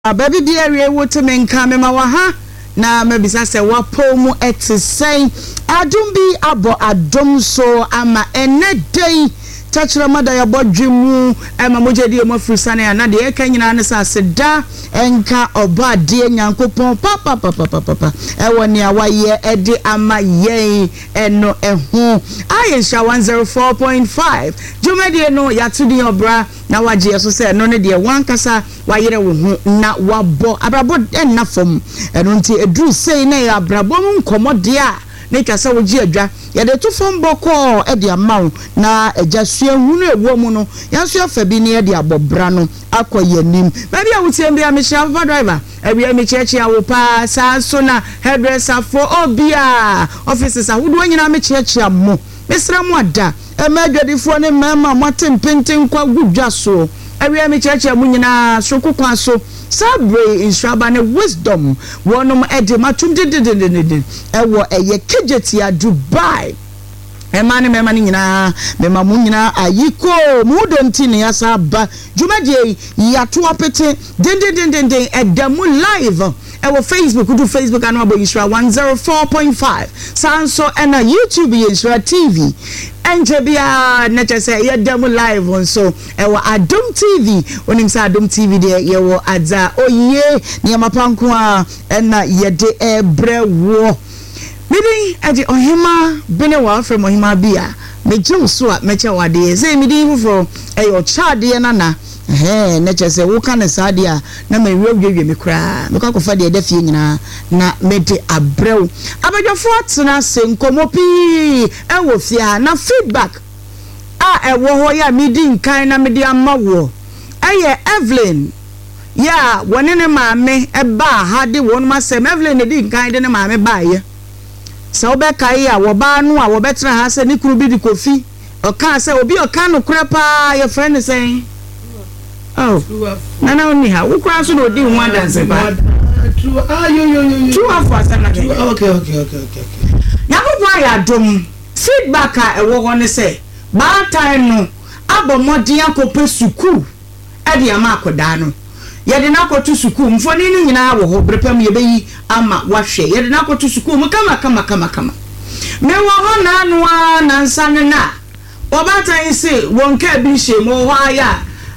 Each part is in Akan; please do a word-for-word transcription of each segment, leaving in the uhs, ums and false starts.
Baby dear, what to men come mawaha na mebisa se wapo mu etisay adum bi abo adum so ama ene day tachira mada ya bodwemu ema mojedi e mafrisane ana de eka nyina ne sa seda enka oba de nyankopon papa papa papa e woni awaye e de ama ye eno ehu ayesha one oh four point five jumedie no yatudi obra na waje so se no ne de wankasa wayere wo hu na wabo abrabo enna fom eno nti edru sei na ya abrabo nkomode a ne kasa woji adwa ya de to fom boko e de amaw na ajasua hunu ewo mu no yanso afa bi ne de abobra no akoyanim ba bia wutie bia me shia driver e bia me chechi awo pa sa so na hairdresser for obia offices ahudu nyina me chechi ammo mesra mu ada e ma adwadifo ne mama matempenten kwa gudwa so e bia me chechi amu nyina so kokwa so sabre instraba ne wisdom wonum ede matum dididididid ewo eye kejetia Dubai emane mema ni nyina mema mu nyina ayiko mudonti ne yasaba jumadie yato apete dindindindindin edamu live ewo Facebook do Facebook anu abo Isra one oh four point five sanso ena YouTube Isra T V enjebia netese yedam live on so ewo Adom T V onim sa Adom T V de yewo adza oye ne mapanko a ena yede ebrewo midi adi ohima benewa from ohima bia meje so a meche wade ze midi fufo eyo chade na na eh netese wo kan sa de a na me wiewiewie me kra me kwa kofa de da fie nyina na mede abrew abadwafo atena se nkomopi ewo fia na feedback a ewo ho ya midi nkan na mede amawo eye Evelyn ya woni ne maame eba ha de won masem Evelyn ne di nkan de ne maame baaye sa obekai a wo ba no a wo betra ha se ni kuru bi di kofi o kan se obi o kan no kura pa your friend say oh nana oni ha wo kura so no di ho adanse ba true ah yo yo yo true afa sana okay okay okay okay yakobwa ya dom feedback a ewo ho ne se ba time no abomodi akope suku e de ama akoda no yede na kotu suku mfoni ni nyina wo ho brepam yebeyi ama wahwe yede na kotu suku mu kama kama kama kama me wo ho na anu a na nsane na obata ise wonka bi hye mo ho aya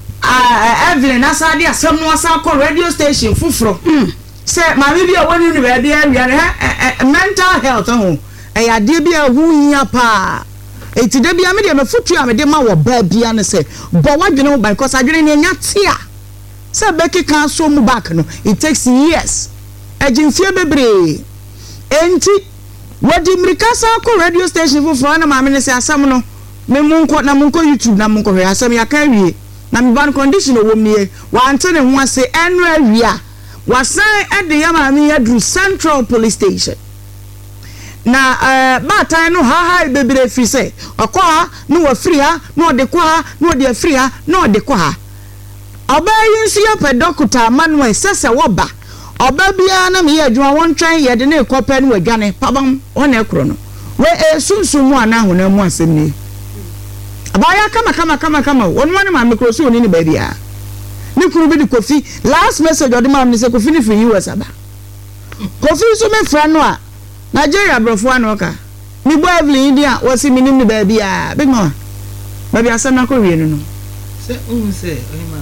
Evelyn asade asem no asa ko radio station fufuro se ma bi bia woni ni ba bia wi mental health ho e ya de bia hu hia pa eti de bia me de me futu a me de ma wo ba bia ne se bo wadwene wo ba because adwene ne nya tia se beki kan so mu back no it takes years ejimfie bebre enti wadi mrikasa ko radio station fufuro na ma me ne se asem no me munko na munko YouTube na munko hwe asem ya kan wie na me ban condition wo mie wa ante ne ho ase enu awia wasan ede ya ma me yadru Central Police Station na eh ba tan no ha ha bebre free say okwa no wa free ha no de kwa no de free ha no de kwa oba yinsu ya pedokuta manuel sese woba oba bia na me adwuma won twan ye de ne ekopa no adwane pabam ona ekro no we esunsumu ana hona mu asem ni abaya kama kama kama kama won wani ma mikro so ni ni ba bia ni kuru bi di Kofi last message odi ma me se Kofi ni free U S aba Kofi so me fra no a Nigeria brofo anu ka ni bo Evelyn dia wasi minim ni ba bia big ma ba bia asem na ko wie no no se un se onima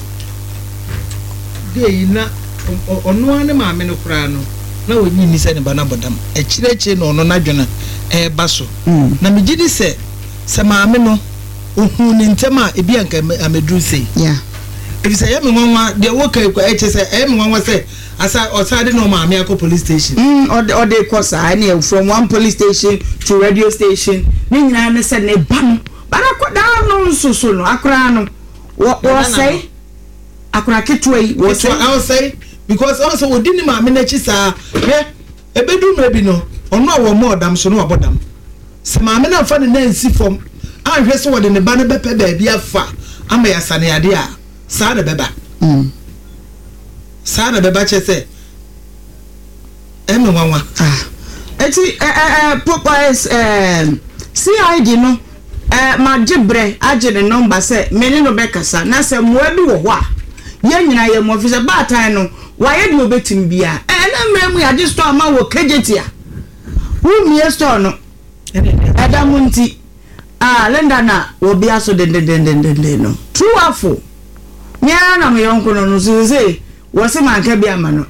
de na onu ane ma me no kra no na onyi ni se ne ba na bodam e kirechi no no na dwena e ba so na me gidi se se ma me no ohun ni ntema e bia nka amedru sei yeah if say me nwanwa de wo kai kwa eche say e me nwanwa say asa osade no ma me akọ police station mm ode ode kosa na from one police station to radio station ni nyina ne se ne ba no bara ko da no nsoso no akra no wo wo say akra ketwei wo say I will say because also we didn't ma me na chi sa he ebedu no bi no ono awo mo dam so no abodam se ma me na fa ne na nsi fom anhwe so wode ne ba ne bepe ba bia fa ama ya sane ade a sa na beba mm sa na beba che se em nwanwa ah eti eh eh papa is eh C I D no eh ma gibre age ne number se me ne no bekasa na se mo abi wo ho a ye nyina ye mo officer ba tan no wa ye de obetim bia e na mrem ya di store ma wo kejetia wo mi store no adamunti ah lenda na wo bia so den den den den no true afo nya na me yonko no no so say wo se man ka bia ma no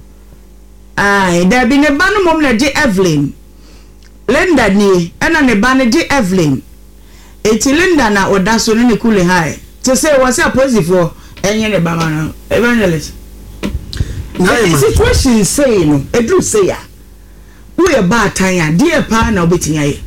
ai da bi ne ba no mom na di Evelyn Linda ni ena ne ba ne di Evelyn eti Linda na oda so ne kule hai to say was a positive enye ne ba ma no evangelist na the situation say no edu say ya we e ba tan ya die pa na obetin aye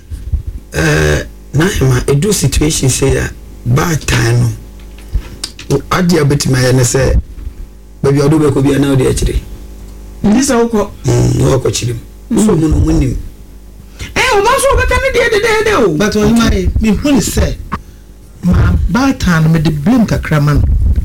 eh na ma edu situation say ya ba tan no ade obetin aye ne say ba bi odo be ko bi na odi akire ndi sa uko mm no ko chirim so mu no munim eh o ba so be kan de de de o but o my me who say ma ba tan me de blame kakra man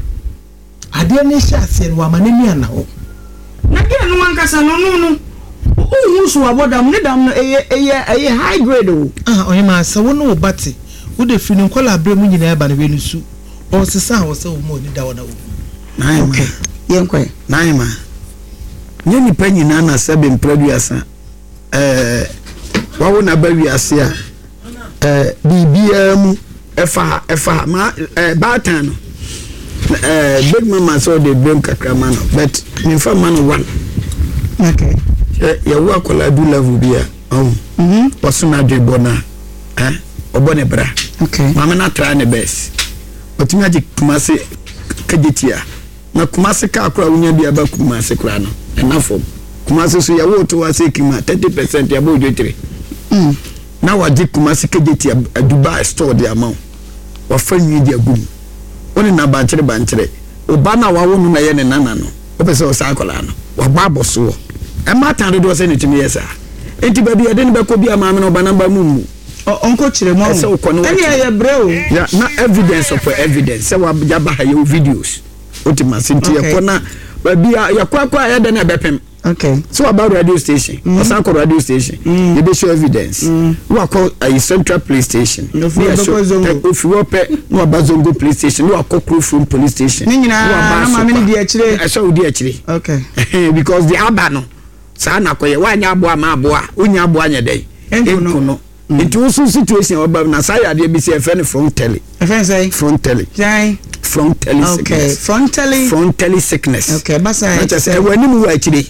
ade ne sha se no amane mi ana ho na ke no wankasa no no no o hu so abodam ne dam no eye eye eye high grade o ah o ma se wo no bati wo de fini kola abre mu nyina e ba na we nusu o se sa wo se wo mo ni da wona wo na okay yenkwe na ma nye nipa nyina na sebe mpraduasa eh wawo na ba wiase a eh bibia mu efa efa ma eh batan no eh big mama so de blame kakra man but me fa man one okay ya wa kola du level bia um mhm waso na dwe bona eh obone bra okay mama na try ne best otimi agi kumase kajetia na kumase ka akora unya bia ba kumase kora no enafo kumase so ya wo to wase kima thirty percent ya bo dwetire mm na waje kumase kajetia Dubai store the amount wa fa nwi dia gum oni na ba kire ba nkire oba na wawo no na ye ne nana no opese o sa akola no wa ba boso e ma tan do se ne timi yesa enti ba bi ade ne be ko bi ama me no ba na ba mumu onko kire mo eni ye breo ya na evidence of evidence se wa jaba ha yo videos otima sinti ye kona ba bi ya kwa kwa ya de na bepem okay so about radio station mm. osan ko radio station mm. they show evidence mm. we call a central police station we show if you ope no bazongo police station we call Krofrom police station ni nyina na ma me di akire I show di akire okay because the aba no sa na koye wanya aboa ma aboa unya aboa nya dai enkuno it also situation oba na say ade bi say friend from telly friend say from telly jai from telly okay from telly from telly sickness okay basa na say wani mu wa akire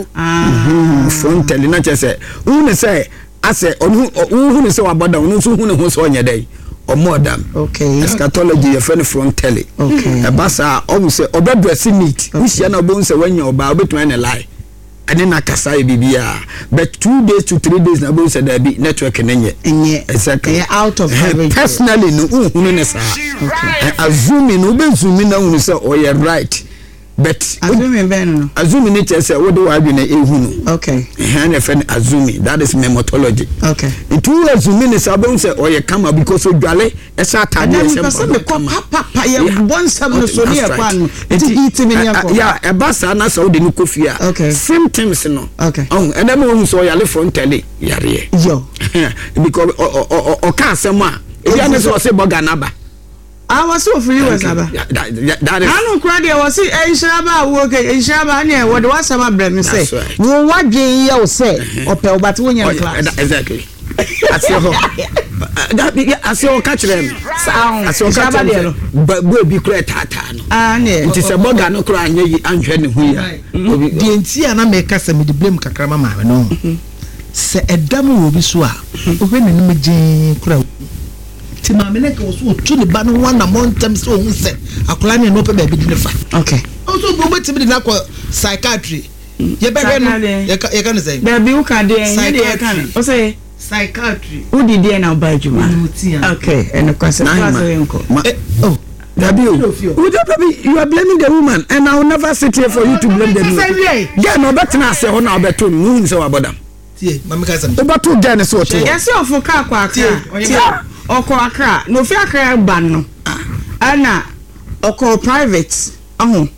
ah from telly na say unu say ase onu unu say waboda unu so unu ho so nya dai or more than okay eschatology your friend from telly okay e basa o say obedress neat we share na bo say wanya oba obetuma na lie and then akasa bibia but two days to three days na bo say there be network nenye enye exactly out of coverage personally no unu ne sa okay assuming no be zooming na unu say oh you right but assuming ben no assuming it say what do I be na ehunu okay and a friend assuming that is memetology okay it will assuming is about say oh you come because so dwale e sa tade e say papa papa ye bon sam no so ne kwa no it hit me nyako yeah e ba sa na so de ni kofia symptoms no okay oh and then we so yale frontally yare yo because o ka asem a e ya ne so say boga na ba I was so free was aba that is anu kura de was say enshaba wo okay enshaba na what was am brem me say wo wadwen ye wo say ope obate wo nyam class exactly asio that asio catch them asio catch them bo bi kura tata no ah ne nti se boga no kura anye anhwe ne hu ya di enti ana me kasa me di blame kakra mama me no se edam wo bi so a ohwe ne no gin kura ti ma me nka so otu ne ba no wana montam so hu se akola ne no pe ba bi di ne fa okay also bo beti bi na kwa psychiatry ye be hwe no ye ka ye ka ne say ba bi u ka de ye de ye ka no o say psychiatry u di de na ba juma okay and kwase kwase enko oh Dabi, you are blaming the woman, and I will never sit here for you to blame the woman. Yeah, no, but now say, oh, now better no, so about them. See, Mamma Cousin, about two Dennis or two. Yes, you for car quack, or quack, no fair cry ban, no. Anna, or call private. Oh,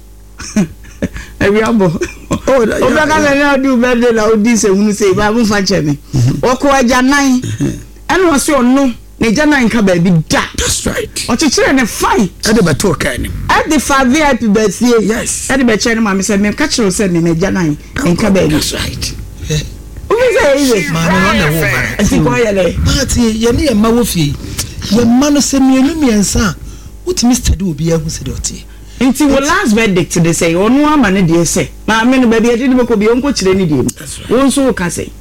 every elbow. Oh, I do better than this, and we say, Babu Fachemi, or quite nine, and was your no. Ne jana nka ba bi da. That's right. O chichere ne fight. Ade ba to ka ni. E the five V I P birthday. Yes. Edi be chere ma me say me catch you say me me gya nan. Enka ba That's right. Obi say is. Man on the woman. Enti ko yele. But ye ne ye ma wo fie. Ye ma no se mienu miensa. What Mister do obi ahu se doti. Enti wo last verdict they say onu ama ne de say. Ma me no ba bi edi me ko bi onko kire ni de. Won so ka say.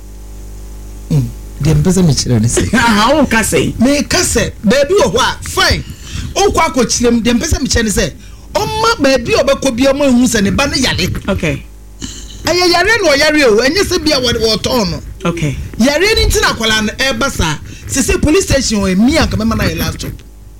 Mm. Dem pese me kire ni say. Ah, wo ka say. Me ka say baby o ho a fine. O kwa ko kire m dem pese me kire ni say. Oma baby obekọ bia mo ehu se ne ba ne yale. Okay. Aye yare no yare o enye se bia wo ton no. Okay. Yare ni ntina kwala no e ba sa. Se se police station o emi anka me ma na laptop.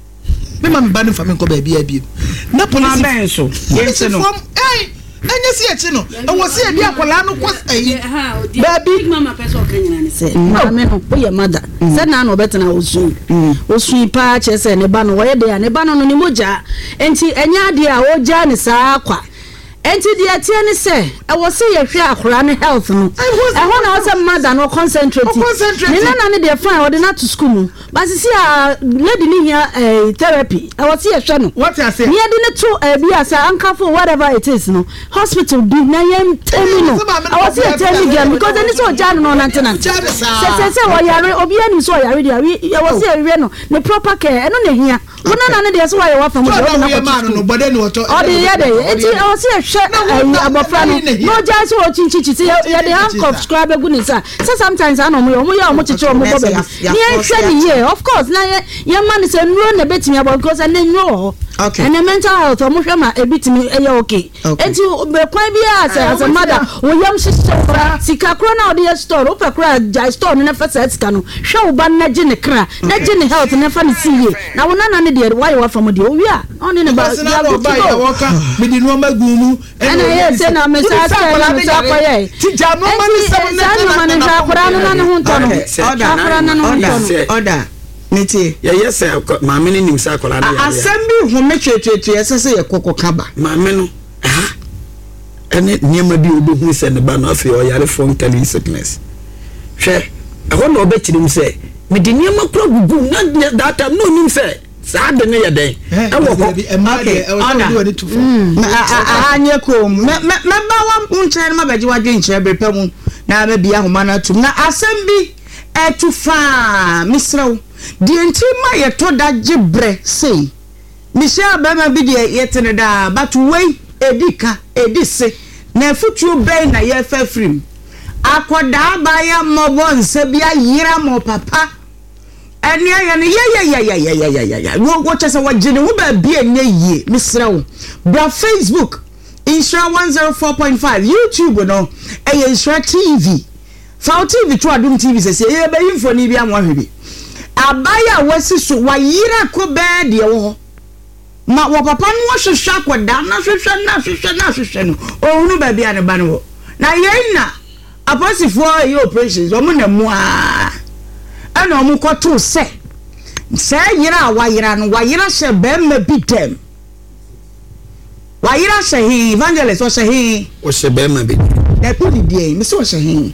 Me ma me ba ne fa me ko ba bia bia. Na police ben so. Yes no. Eh, enye se echi no. E wo se bia kwala no ko eh. Baby mama person kan nyina ne se. Mama no o ye mother. Se na na obetena osu. Osu pa che se ne ba no wo ye de ne ba no no ni moja. Enti enya ade a o ja ne saa kwa. Enti dia tie ne se e wo se ye hwe akora ne health no. E ho na o se mother no concentrate. Ne na na ne de fine o de na to school mu. But see a lady ni here therapy. E wo se ye hwe no. What I say? Ne de ne to e bi asa anka for whatever it is no. Hospital bi na yem temi no. I was here telling them because any so jan no nantena. Se se se wo yare obi ani so yare dia we was here we no. The proper care e no na hia. Wona na ne de so wa ye wa fam do na man no bode ni oto. O de ye de enti I was here hwe abofra no. No just so chinchichi se ye de handcuff subscribe gu ni sa. So sometimes I know mo mo ya mo chichi o mo bo be. Ni hwe ni ye of course na ye man say nro na betimi about because na nro. Okay. And the mental health o mo hwe ma e bitimi e ye okay. Enti be kwan bi as as a mother wo yam sister sika kro na o de store o pe kra jai store no na fa sa sika no hwe wo ba na gi ne kra na gi ne health na fa ne siye na wo na na ne de why wo fa mo de o wi a on ne ba ya go ba ya wo ka me di no ma gumu ana ye se na me sa sa na me sa kwa ye ti ja no ma ni se na na ma ne ja kra no na ne ho nto no order na no nto order niti Yeah, yes, sir. Maame ni nimsa akola na ya. Assembly ho me twetwetu yesese ye kokko kaba. Maame no. Aha. Ene niema bi obehu se ne ba na afi o yare phone telling sickness. Hwe, eho na obechirim se, me di niema kro gugu na that time no nim se. Sa de ne ye den. E wo ho. Okay, order. Ah anye kom. Me me ba wa nkyere ma baji wadwe nkyere bepa mu na ba bia homa na tum na assembly etu fa misraw di entima ye to da gibre sei Michelle Bema bi de yetene da but wey edika edise na futu be na ye fa frim akoda ba ya mobo nse bia yira mo papa eni ya ne ye ye ye ye ye ye ye ye wo wo chese wo gine wo ba bia ne ye misraw bra Facebook Insura one oh four point five YouTube no e Insura T V F T V to Adum T V se ye be info ni bia mo hwebi abaya wasi so wayira ko be de wo ma wo papa no hwehwe akoda na hwehwe na hwehwe na hwehwe no ohunu ba bia ne ba no na ye na aposifo ye operations omo na mu a ana omo koto se se yira wayira no wayira se be ma bi dem wayira se hi evangelist o se hi O se be ma bi e ko di die me so se hi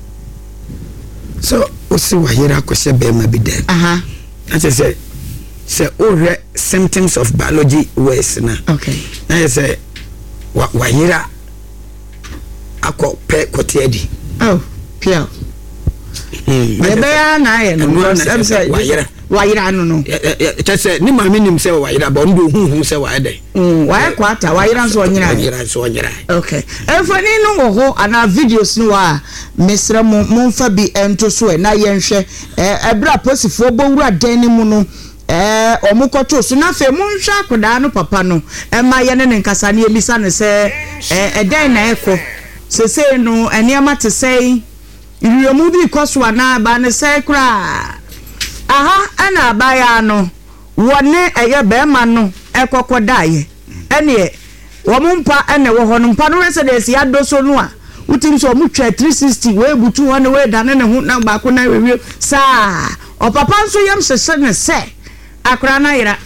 so o si wayira ko se be ma bi dem aha na se se se o re symptoms of biology ways na okay na se wayira akọ pe kotiedi oh pia me be ya na ye no wayira wayira no no che se ni ma minim se wayira ba ndo huhu se wayede mm why kwata wayira so onyira wayira so onyira okay efani no wo ho ana videos no wa mesra mo momfa bi ento so e na ye nhwe e bra posifo bowura dan ni mu no eh omukoto so na fe mo nhwa akoda no papa no e ma ye ne nkasa ne emisa ne se eh edan na eko se se no eniama te sei iriemu bi koso ana ba ne se kra aha ana abaya no wone eye be ma no ekokodaye ene wo mumpa ene wo ho no mpa no residence ya doso no a utim so mu twa three sixty we butu ho ne we dane ne ho na ba ko na wewe sa o papa nso yam sese ne se akra na yira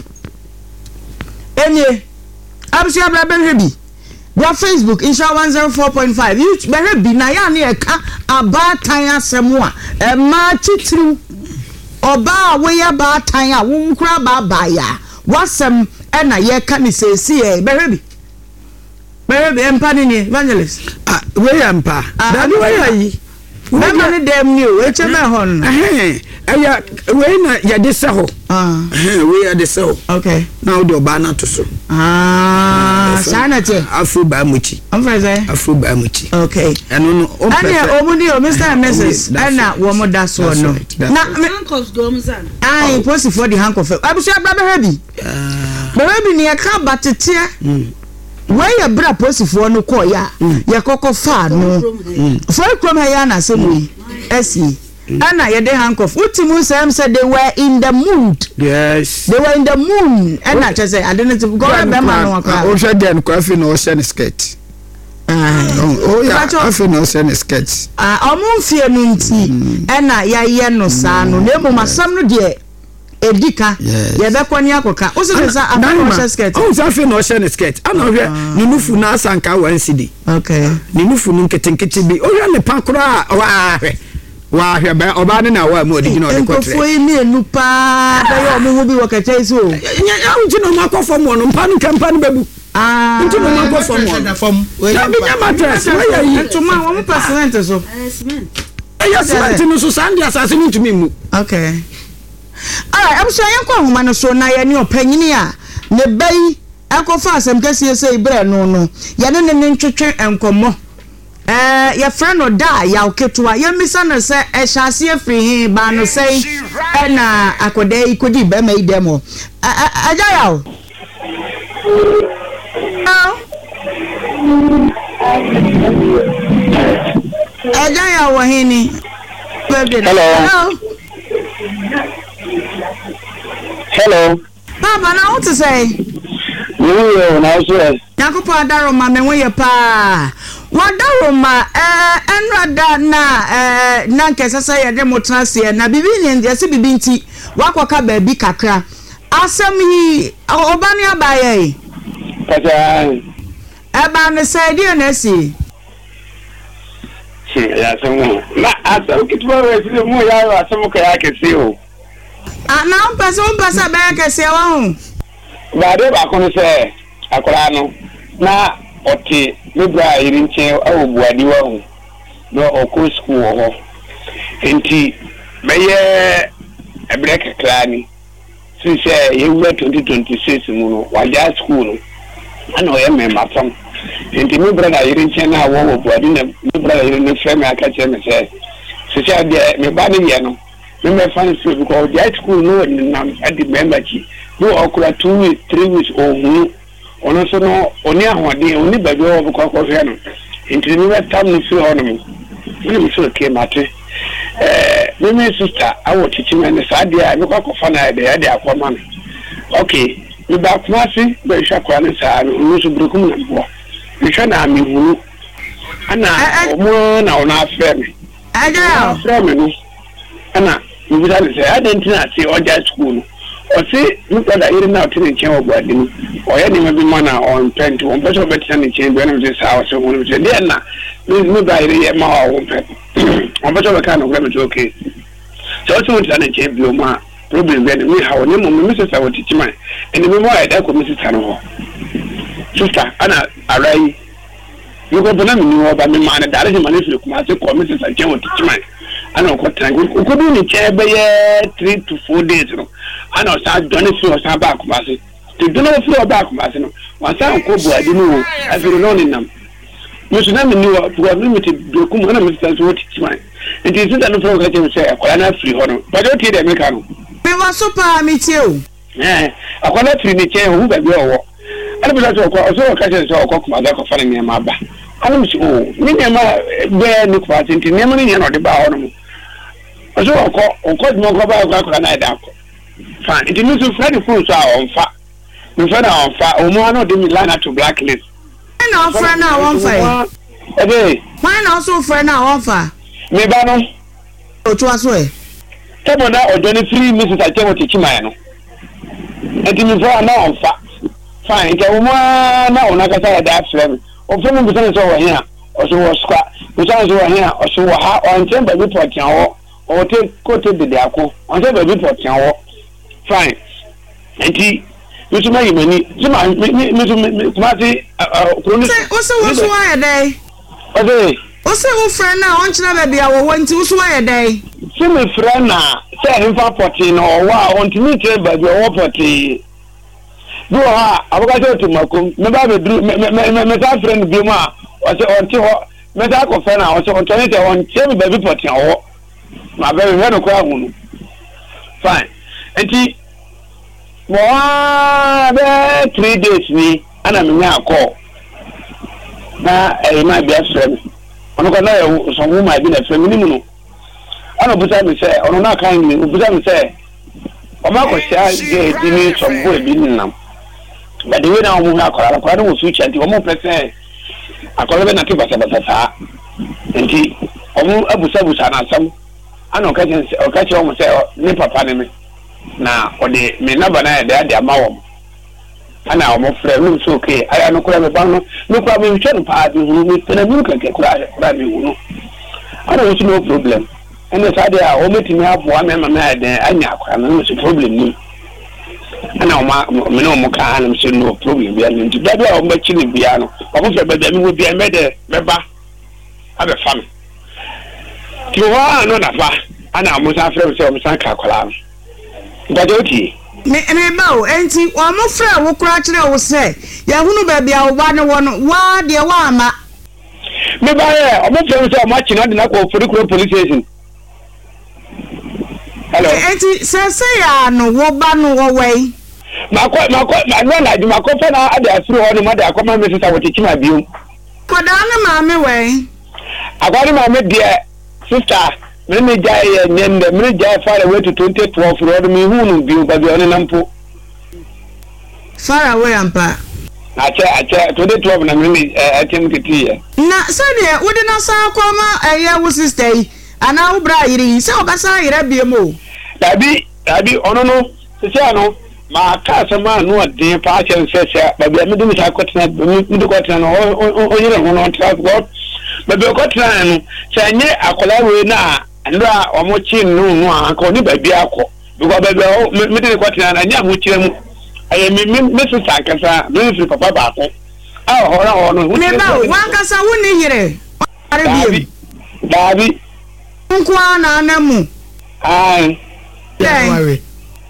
ene absu abra ben hebi bra Facebook Insura one oh four point five you be hebi na ya ne eka aba tan asemu a e ma titru oba we ya ba tan a wo nkura ba ba ya wasem ɛna yɛka ne sɛsi ɛ bɛhwɛ bi bɛhwɛ bi ɛmpa ne nie evangelist ah weyɛ mpa dabi weyɛ yi bɛma ne dɛm ni o ɛkyɛ bɛ hɔ no ɛhɛn ɛyɛ wei na yɛde sɛ hɔ ɛhɛn wei yɛde sɛ hɔ okay na wode ɔbaa no to so ah saa na te afro baa muchi ɔmfa sɛ afro baa muchi okay ɛno no ɛne ɔmu ni o Mister and Missus ɛna wɔn da so no na handcuffs do ɔmo san ai posifoɔ de handcuff abusua bra bɛhwɛ bi bɛhwɛ bi ne yɛka bateteɛ where bra posifoɔ no kɔ ya yɛ kɔkɔ fa no for krom ha ya na asɛm yi ɛsi ana yɛ de handcuff utimu sɛm sɛ they were in the mood yes they were in the mood ɛna kyɛ sɛ ade no ti go be ma no akra o hwɛ den ko afi na o hyɛ ne skirt oh ya afi na o hyɛ ne skirt ah ɔmo mfie no nti ɛna ya yɛ no saa no na emu masam no de edika ye be kwani akoka o se say after skirt o se afi no share skirt ana hwe ni nufu na asanka one cd okay ni nufu nu nketenkete bi o hwe ne pakora wa hwe wa hwe ba oba ne na wa mu odi gina o de kotre enfo yi ne nu pa be yo mo hu bi wo kete so ya unti no makofo mo no mpa no kempa no bebu ah unti no makofo mo no fam ya bi nya mattress wa yi to ma wo percent so ya cement no so sand asase no ntumi mu okay ah am so yen kwa homa no so na ye ne opanyini a ne bai akofa asem kase sei bre no no ye ne ne ntwetwe enkomo eh ye friend no da ya oketua ye misa no se e hyase afri hin ba no sei e na akoda ikodi ba mai demo aja ya o aja ya wo hini hello hello Papa, now what to say? You now say. Nakupa daroma me we pa. Wa daroma eh enrada na eh na nkesa say ye dem transie na bibi ni ye se bibi nti wakoka ba bi kakra. Asem hi obani abaye. Kasa. Eba ne say di na si. Ya semu. Na asem kitwa we si mu ya asem ka ya kesi o. Ah na mpasa mpasa ba kesi wa hu. Ba de ba kono se akora no na oti mebra yiri nche awubuadi wa hu no okọ school ho enti meye ebrek klani si se yewu twenty twenty-six mu no waja school no ana o ye me matam enti mebra na yiri nche na wo obuadi na mebra yiri no frame aka che me se se se de me ba ne ye no me me fan so because the school no na adi member chi no okura two weeks three weeks ohun ono so no oni ahode oni baby o ko ko hwe no enti ni we tam no fi ho no ni mi so ke mate eh me me sister awo chichi me ne sa dia me ko ko fa na de ya de akoma no okay mi ba kuma si be hwa kwa ne sa no so brukum na bo mi hwa na mi hunu ana omo na ona afre me Aja afre me no ana mi bi da ne say identity ati oja school no o si mi ko da iri na o tin chen obuade ni o ye ni me bi mana on pent on person bet tan chen be na me say how so mo say dey na mi mi ba iri ye ma o pent on person be kan o grab to okay so so tan chen bi o ma problem be ni how ni mo mi sister wo tichi man eni mi mo ya da ko mi sister no ho sister ana arai you go bona mi ni o ba mi ma na dare ji ma ni fi kuma se ko mi sister chen wo tichi man ana ko tan ko ko bi ni che be ye three to four days no ana sa done fi o sa ba kuma se ti done fi o ba kuma se no wa sa ko buadi no afiri no ni nam mo so na mi ni o buwa mi ti dokum ana mi sa so ti man nti sin da no fo ka che se akwala na free ho no ba do ti de me ka no me wa so pa mi ti o eh akwala free ni che hu ba bi o wo ana bi la so ko so ka che so ko kuma da ko fa ni ma ba ana mi si o ni ne ma be ni ko ati nti ne ma ni no de ba ho no so ko ko mo ko ba ko ko na da ko fine it means you friend phone so on fa me friend on fa o mo no de mi line to blacklist na friend na won fa e be why na also friend na won fa me ba no o to aso e tebo na ojo ni three misses a chewo tichi man no e ti mi fa na on fa fine ke o mo na ona ka sa da friend o fe mo bi so so wa here o so wo squad bi so so wa here o so wa ha on temba bi port yan wo o te ko te de de ako on temba bi port yan wo fine enti Misu ma yimani. Sima misu kumati kroni. Ose woso wa yedai. Ose. Ose wo friend na on chira baby a wo wanti woso wa yedai. Sima friend na say himfa poti no wa on timi tre baby wo poti. Do ha abuka to makum me ba be dru me me me ta friend bi ma o se on ti ho me ta ko friend na o se on toni te on che baby poti ho. Ma be me no kwa hunu. Fine. Enti mo be three days ni ana me nya call. Na e ma be friend. Ono ko na so mu ma bi na friend ni mu no. Ana buta me say ono na kan ni buta me say o ma ko sia de di ni so bo bi ni nam. But the way now we na kwara kwara no future nti omo pese akwara be na ke basa basa sa nti omo abusa busa na sam ana ka chen o ka chen omo se ni papa ne me na o de me na bana de ade amawo ana omo frɛ no so okay aya no kura me ba no no kura me hwɛ no pa bi hunu me tena mi ka ke kura kura me hunu ana wo no problem ene sa de a o metimi aboa me ma me de anya akwara no so problem ni ana oma me no mo ka na me no problem bia nti da bia o ma chi ni bia no o mo fe ba bia me wo bia me de me ba abe fam ti wa no na fa ana mo sa frɛ se o mo san ka kwala da de oti me me ba o enti o mo frɛ wo kura kire wo se ya hunu ba bia wo ba ne wo no wa de wa ama me ba ye o mo frɛ se o ma chi na de na ko police station. Hello. Enti se se ya no wo ba no wo wei. Mako mako na na juma ko fa na ade asuru ho no ma de akoma me sister wo tikima biom. Koda na ma me wei. Akwani ma me de sister me me jai ye nyende me jai far away to twenty twelve ro do me hu no biom ba bi oni nampo. Far away ampa. Ache ache twenty twelve na me me atem kiti ye. Na se de wo de na sa akoma eye wo sister yi. Ana wo bra yiri se obasa yira biemo. Dabi dabi ono no se ano ma ka sama no de pa chen se se ba bia me dum sa kwetena me de kwetena no o yire ho no transport ba bia kwetena no se nye akola we na ndra o mo chi no no anko ni ba bia akọ because ba bia me de kwetena na nya mo chire mu aye me me se sa kasa me se papa ba ko ah ho na ho no me ba wan kasa wo ni yire dabi dabi nkwa na anamu ai yeah worry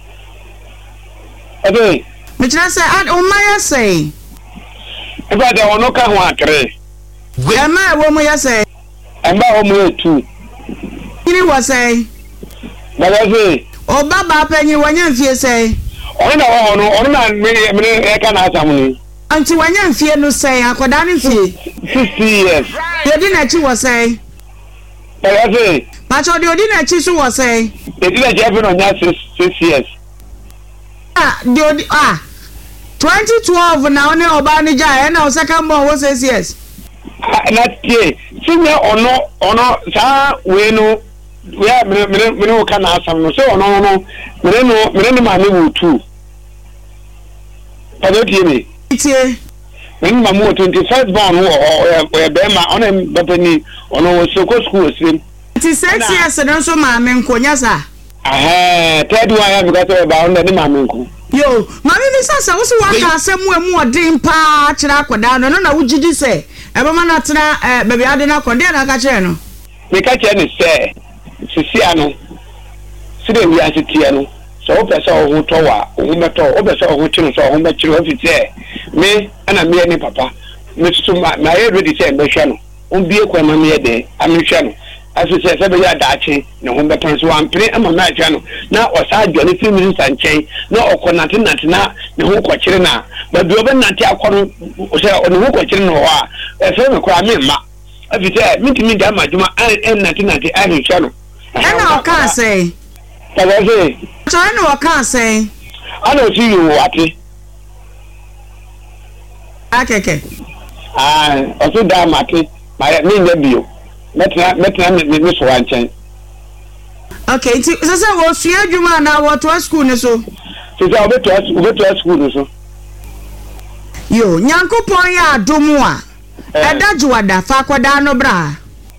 okay me tira say ad o ma say e ba de ono ka ho akere e ma wo mo ya say e ba wo mo etu kini wo say ba ga say o baba panyi wanya mfie say ono na wo no ono na me me e ka na asam ni anti wanya mfie no say akoda ne mfie sixty years ye di na chi wo say ba ga say Pacho de odi na chi so wo say e di na je fe no nya six years ah de odi ah twenty twelve na one oba ni ja e na o second born wo six years na tie sinya ono ono sa we no we me me me no ka na asam no so ono no me no me no ma me wo two pa do tie me tie me no ma mo twenty-first born wo o be ma ono be pani ono wo so ko school sim ti six years no so ma me nkonya sa eh third one ya because ba on the ma me nko yo mami mi sasa wo so wa ka asemu emu odin pa kira akoda no no na wugidi se e ba ma na tena eh baby ade na konde na ka kire no me ka kire ni se sisi ano sire wi asitie no so o pese o hu to wa o hu meto o pese o hu kire so o hu me kire o fite me ana me ni papa me tutu ma na ye ready say me hwe no o bie kwa ma me de ami hwe no aso se se be ya daache ne ho beton so ampre ama na hwe no na o sa adwane fi mi nsanchen na okonate nate na ne ho kwakire na ba bi obe nate akono o se o ne ho kwakire no wa e fe me kwa me ma afite mi timi da majuma en nate nate a hwe no ana o ka say ta ga se so ana o ka say ana o ti yo ate akeke ah o so da mate ma me nya bio metra metra me me so wanchen okay ti so say wo sua adwuma na wo to school ne so so say obeto obeto school ne so yo nyankopon ya adomu a eda juwada fa kwada no bra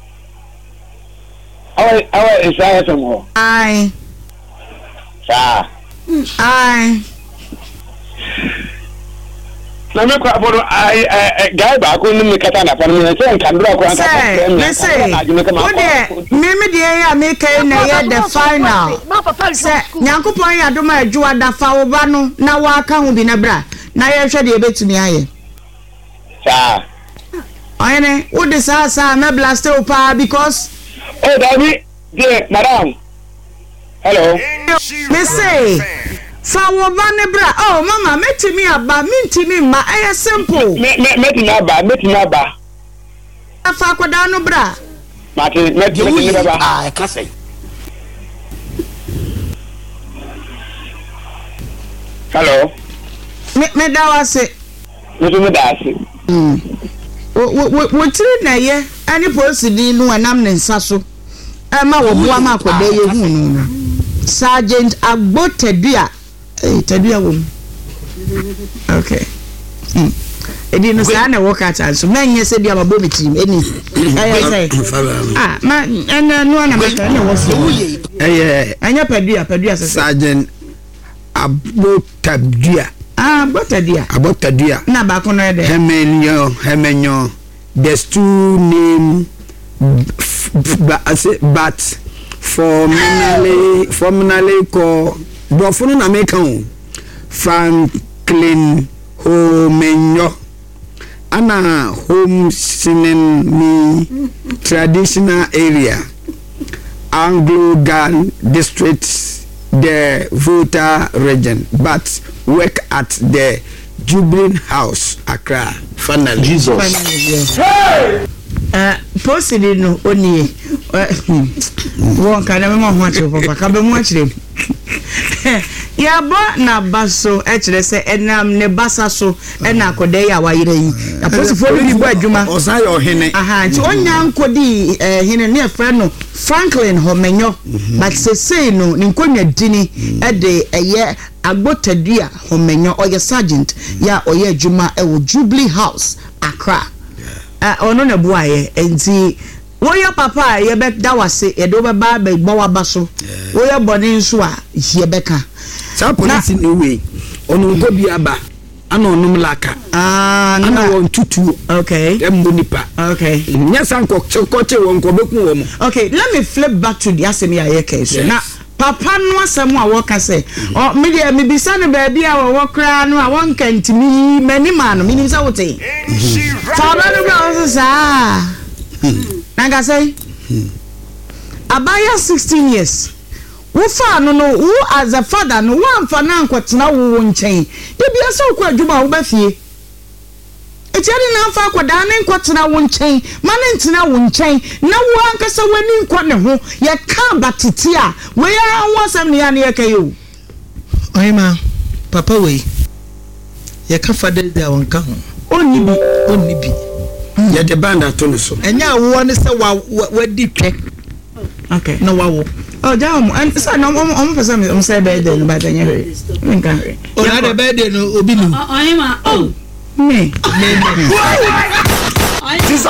awa awa isaya somo ai sa ai na me kwa bodo ai guy ba ko ni me kata na pan me se nkandura ko anka say me say wo de me me de ya me kai na ye the final say nyankopon ya doma adwua da fa wo ba no na wa ka hu bi na bra na ye hwe de ebetumi aye sa ayene wo de sa sa me blast o pa because oh David de madam hello me say fa wo ba ne bra oh mama metimi aba mintimi ma eh simple me me metimi aba metimi aba fa kwada no bra mate metimi aba ah ka say hello me me da wase me me da ase mm wo wo wo tiri na ye ani posidi no anam ne nsa so e ma wo boa ma kwada ye hu no Sergeant Agbotedua eh Tedua wo okay mm edi no sa na work at so menye se bia mabo metim eni eh say ah ma ena no na ma ka na wo so eh anya Pedua Pedua se Sergeant Agbotedua ah Agbotedua Agbotedua na ba ko no de hemenyo hemenyo there's two name but formerly formerly ko brofunu na make on Franklin Homenyo ana home sinin me traditional area Anglo-Gan district the Volta region but work at the Jubilee House Accra finally Jesus hey uh posted no oni won kana me mo ho akire papa ka be mo akire ya ba na baso e kire se enam ne basa so e na akode ya wayire yi na posifo bi bo adwuma osan yo hene aha nti onya nkodi eh hene ne frɛ no Franklin Homenyo but se say no ni nkonwa dini e de eye Agbotedua Homenyo oye sergeant ya oye adwuma e wo Jubilee House Accra ah ono na buaye enti wo ya papa ye be da wase ye do be ba be gbo wa baso wo ya boni nso a ye be ka sa police ni we ono go bi aba ana onum laka ah ana won tutu okay embo nipa okay nya sanko koche won ko beku wo mo okay let me flip back to the asemi aye case na papa no asem a wo ka say o me dia me bisa ne ba bia wo kra no a won kantimi mani ma no minim sa wote fa ba no bra so sa nanga say abaya sixteen years wo fa no no wo as a father no wo amfa na nkwetena wo nchen de bia so kwa adwuma wo ba fie etiani na amfa akwada na nkwetena wo nchen ma na ntina wo nchen na wo ankasa wani nkwa ne ho ye ka batiti a we ya wonsam ne ya ne ye kayo oyima papa we ye ka father day won ka ho oni bi oni bi ye de banda to no so enya wo ne se wa wadi twe okay na wawo oh jam and so no am person am say birthday no ba tanya he nka he o na de birthday no obi ni oyima oh me Jesus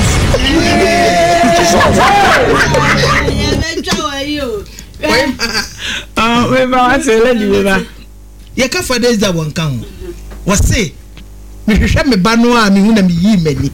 ah we ba wa se le di ba ye ka father day won ka ho wo se me hwehwe me ba no a me hu na me yi mani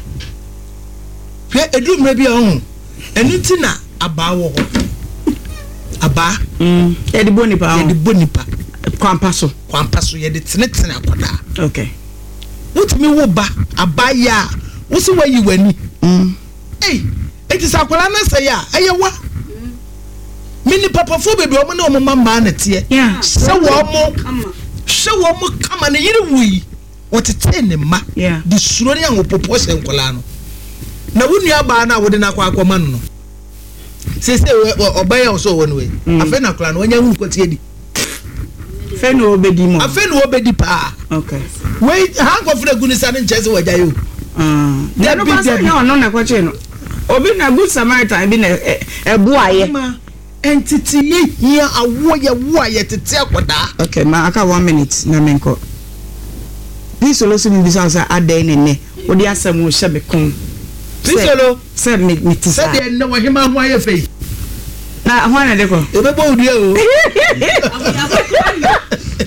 hwe edumre bi ho enu ti na aba wo ho aba mm e di boni pa ye di boni pa kwampa so kwampa so ye di tene tene akoda okay wutumi wo ba aba ya wo se wayi wani mm eh eti sakola na se ya eye wa mini papa fo bebi o mo na o mama na tie yeah se wo mo se wo mo kama na yiri wi wotete ne ma yeah di suro ne an popo se nkola no na wunu aba na wo de na kwa akoma no se se obaya o so wonu we afa na kola no wanya hu kwatie di fe no obedi mo afa no obedi pa okay we han ko fure guni sa ne nchese waja yo ah ya no ba say no no na kwache no obi na good samaritan bi na ebu aye entity ye here awo ye wo aye tete akoda okay ma aka one minute na menko ni solo si mi bisa sa adai ne ne odi asem o hye be kon pisolo se mi mi ti sa se de no wahema ho aye fei na ho na de ko ebe bo odi o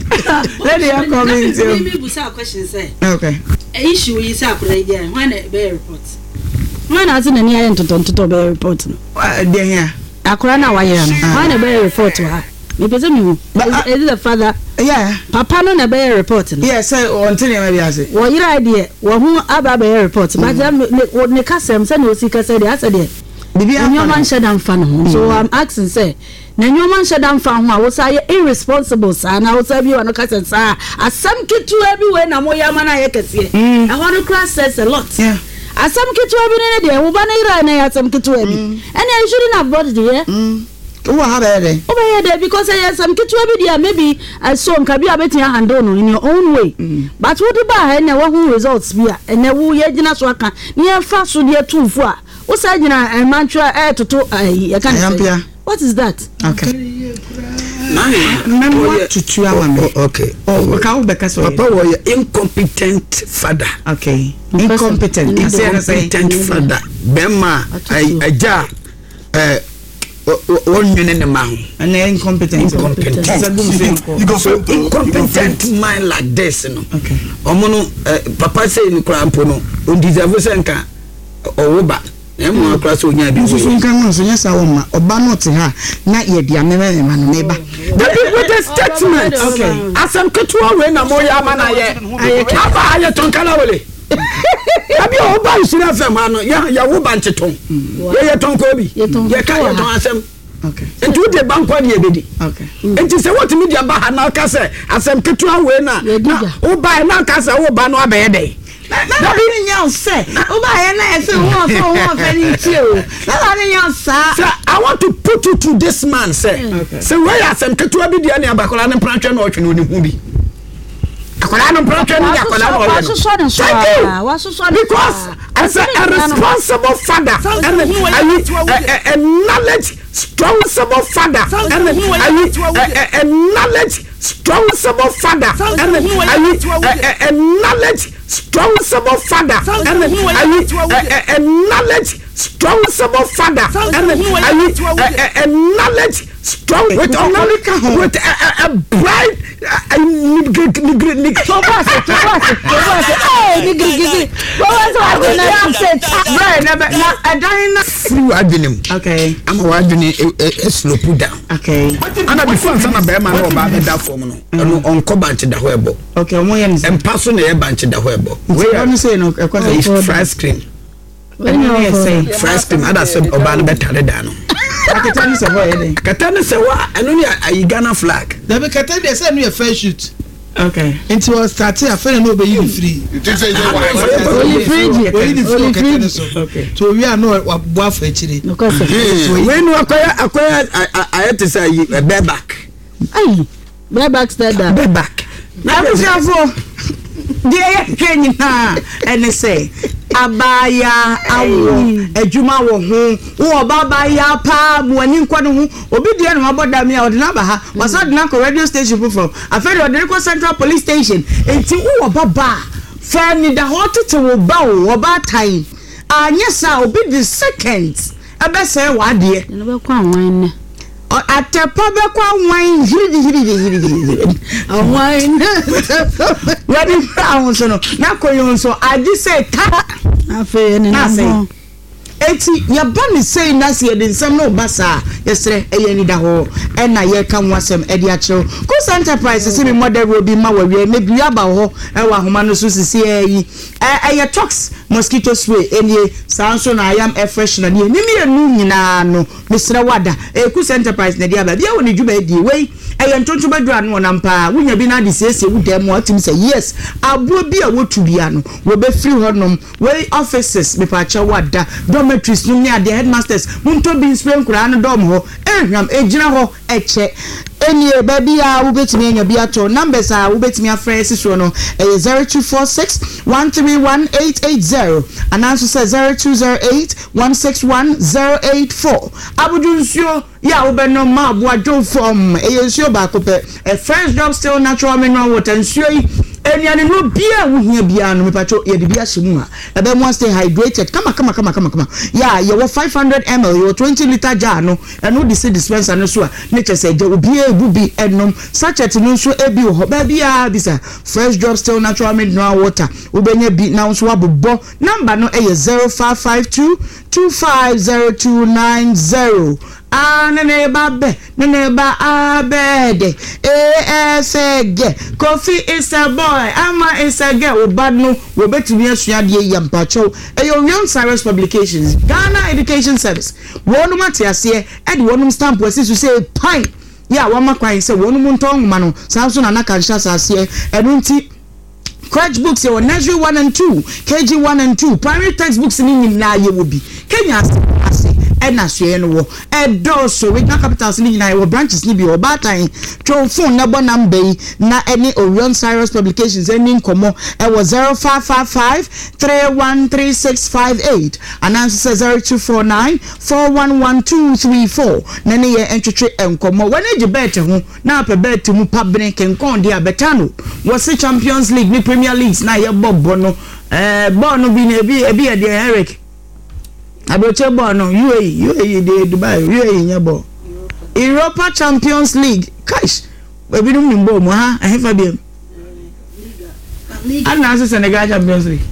Lady, I'm coming to. Maybe we saw a question say. Okay. Issue is up right there. When a bear report. When I was in the end to to to bear report. There here. Akura na why when a bear report to her. Because you is it the father? Yeah. Papa no na bear report. Yes, so until you maybe I say. Well, your idea. Well, who aba bear report? But them what ne kasem say no sika say dey say dey. Bibi am man share dan fan ho. So I'm asking say na nyoman share dan fan ho a wo say irresponsible sa na wo say bi wano kasa sa asam kitu abi we na moya mana ye kese. I want to cross says a lot. Yeah. Asam kitu abi ne dey wo ba na ira na ya asam kitu abi. And I shouldn't have brought it here. Mm. What happened? Over here because I have some kitu abi there maybe I saw nkabi abeti ya handle no in your own way. Mm. But what about na wo hu results bia and wo ye gina so aka ne fa so de tumfo a wo sa gina e mantua e toto e kan say. What is that? Okay. Nani tutu awame. Okay. Oh, ka wo beka so. Papa was incompetent father. Okay. Incompetent. Incompetent father. Bema aja eh one minute in my and incompetent. Incompetent. You go so incompetent mind like this, you know. Okay. Omono papa say in crampo no, on deserve senka or oba. Emu akra so nya bi. So nka no so nya sa wo ma. Oba no te ha na ye dia me me ma no meba. That is with a statement. Okay. Asam ketua we na moya ama na ye. Aba aye tonkala wole. Abi oba usira fam ano ya ya wo ba ncheton. Ye ye tonko bi. Ye ka ye ton asem. Okay. Enti wo de bankwa de ebedi. Okay. Enti se what media ba ha na ka se asem ketua we na. Wo ba na ka se wo ba no abaye dey. Na bi ni nya say. Wo ba ye na e se wo so wo fa ni ti o. Na ba ni nya sa. Sir, I want to put you to this man say. Okay. Say where asem ketua bi de na abakola ne pranche na otwe no ni hu bi. Akola no pranche ni akola no ole. Because as a, a responsible father and a, a, a, a knowledge responsible father and a, a, a knowledge responsible father and a, a, a knowledge responsible father and a, a, a knowledge responsible father and a, a, a knowledge strong with a with a, a bright a nigga nigga nigga so fast so fast so fast hey nigga nigga what was I gonna say right na na adana free adwenem okay am a adwene e slow put down okay ana before sana be ma no ba be da form no no onko banche da hoebo okay omo ye nse empaso na ye banche da hoebo we am say no e kwasa fresh cream when you say fresh cream ada so oba no better da no akatani se boy dey katani se wa anu ni a Ghana flag da be katani dey say no your first shoot okay until was started after no be you free you think say you why only free only free katani so okay to we are no wa for chire no cause when you akoya akoya I had to say a bareback ai bareback stand up bareback na be afo dey kenyina and say abaya awo adwuma wo ho wo baba ya pa mo ani nkwa no ho obi de na oboda me a ode na ba ha wasa de na ko radio station for aferi ode ko Central Police Station enti wo baba fa ni da ho tete wo ba wo ba time anya sa obi the seconds ebe say wa de no be kwa wan ne atepo be kwa wan hiridi hiridi hiridi wan wadi awon so no na koyon so agi say ta afa ne na say eti ya ba ni say na say de nsam no basa yesre eye ni da ho e na ye ka nwasem e de a kire Coast Enterprise se mi model will be ma wawie me bia ba ho e wa homa no so sisi yi e ye tox mosquito spray enie sanso na I am air freshener ni ni me enu nyina no mesre wada e Coast Enterprise na dia ba bia woni dwuma di wei e ye ntonto badura no na mpa wunya bi na de siesie wu dem atim say yes abo bi a wotu bia no wo be free honom wei offices me pa cha wada dormitories no near the headmasters munto bi spray nkura no dom ho ehwam ejina ho eche eni e baby a wo betimi anya bi ato numbers a wo betimi afrɛ sisi no e zero two four six one three one eight eight zero and also say zero two zero eight one six one zero eight four abudu nsuo ya wo be no ma abo adwo from e nsuo ba ko pe a fresh drop still natural mineral water nsuo yi Eniane no bia wo hia bia no mepacho ye de bia hye mu a ebe mo stay hydrated kama kama kama kama kama ya ye wo five hundred milliliters your twenty liter jar no eno de se dispenser no so a nature say je obi ebu bi enom sachet no so ebi wo ba bia bisa fresh drop still natural mineral water ubenya bi na so abobbo number no e zero five five two two five zero two nine zero ah nene ba be nene ba abede eh sege coffee is a boy ama is a girl obadno we betumi asuade yampacho eh Young Cyrus Publications Ghana Education Service wonu mate ase e de wonu stamp wasi so say pine ya wama kwan say wonu monton ma no sanso na na kan sha ase enu nti Crutch books your nursery one and two, K G one and two, primary textbooks in India ye will be. Kenya ase ena so no wo. E do so regional capitals in India wo branches ni bi oba tan. Tro phone na bo number na any Young Cyrus Publications any nkomo e was zero five five five three one three six five eight and answer zero two four nine four one one two three four. Nene ye entwetwe enkomo. When e bet ho na pe bet mu pabene kenkon dia betano. Was the Champions League ni Premier League na ye bobo no eh bono bi na bi e bi e de Eric aboche bono U A E U A E de Dubai U A E nya bo Europa Champions League cash e bi num nimbo mo ha eh fa bi ana se Senegal Champions League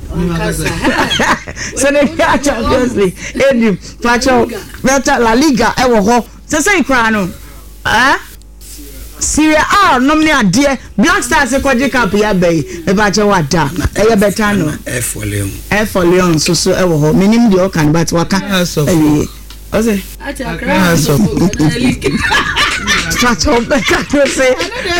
Senegal Champions League edim facho beta La Liga e wo ho se se ikra no eh Syria ah nomni ade Black Stars kwaje cup ya bay e ba che wada e ye beta no F for Leon F for Leon so so e wo ho minim de o kan but waka eh o say ati akra so strato beta to say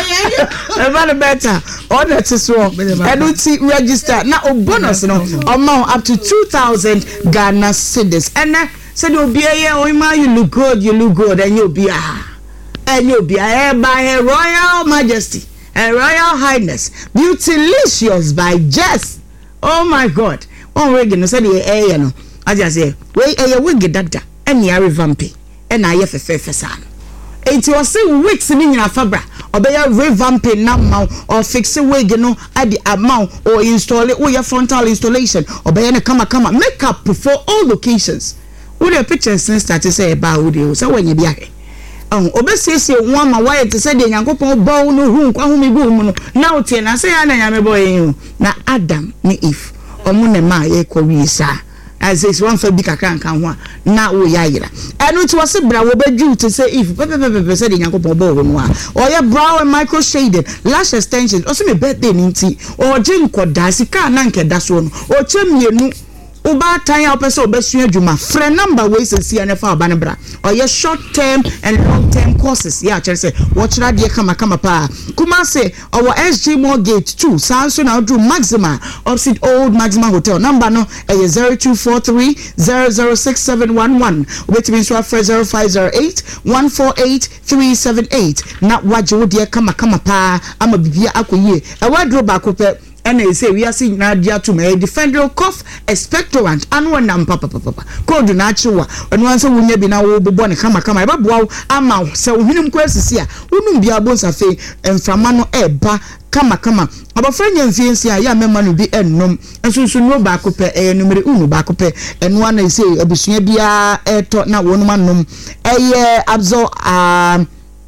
e ba better order to so e do ti register na o bonus no amount up to two thousand Ghana cedis and say do be here o ma you look good you look good and you be ah and you be a by Her Royal Majesty, Her Royal Highness, Beautylicious by Jess. Oh my God! One wig no said the air no. I just say, wait a wig doctor, and ya revamping, and I have a fair fan. It was say weeks in a fabra, or be a revamping now, or fix a wig no at the amount, or install it, or your frontal installation, or be a come come make up for all locations. What your pictures since that to say about you? So when you be oh obesiesie one ma why to say the Nyankopon bow no hu kwa hu me go mu no na otie na say ya na nyame boy yin na Adam ni Eve omu ne ma ye ko wi sa as is one fa bi kakra nkan ho na wo ya yira enu to wase bra wo badwu to say Eve pepe pepe say the Nyankopon bow no a o ye brow and micro shaded lash extensions o say me birthday ni nti o je nkoda sika na nkeda so no o chemienu Uba tanya opesa obesu adwuma frɛ number we se sia ne fa aba bra or your short term and long term courses ya chere say watch na de kama kama pa kuma say our S G Mortgage two sanso na do Maxima opposite Old Maxima Hotel number no e zero two four three zero zero six seven one one which means we have zero five zero eight one four eight three seven eight na waje wo de kama kama pa ama bibia akoyie e wardrobe akope and they say we are seeing Nadia to me defender cough expectorant and one nam papa papa code na chiwa and once we nya bi na wo bobɔ ne kama kama e ba boa ama se ohunum kwasisi a unum bia bonsa fe emframa no eba kama kama abafra nya mfiensi a ya mema no bi ennom ensunsu no ba ko pe e numere unu ba ko pe eno na say abusua bia eto na wonum anom eye absor um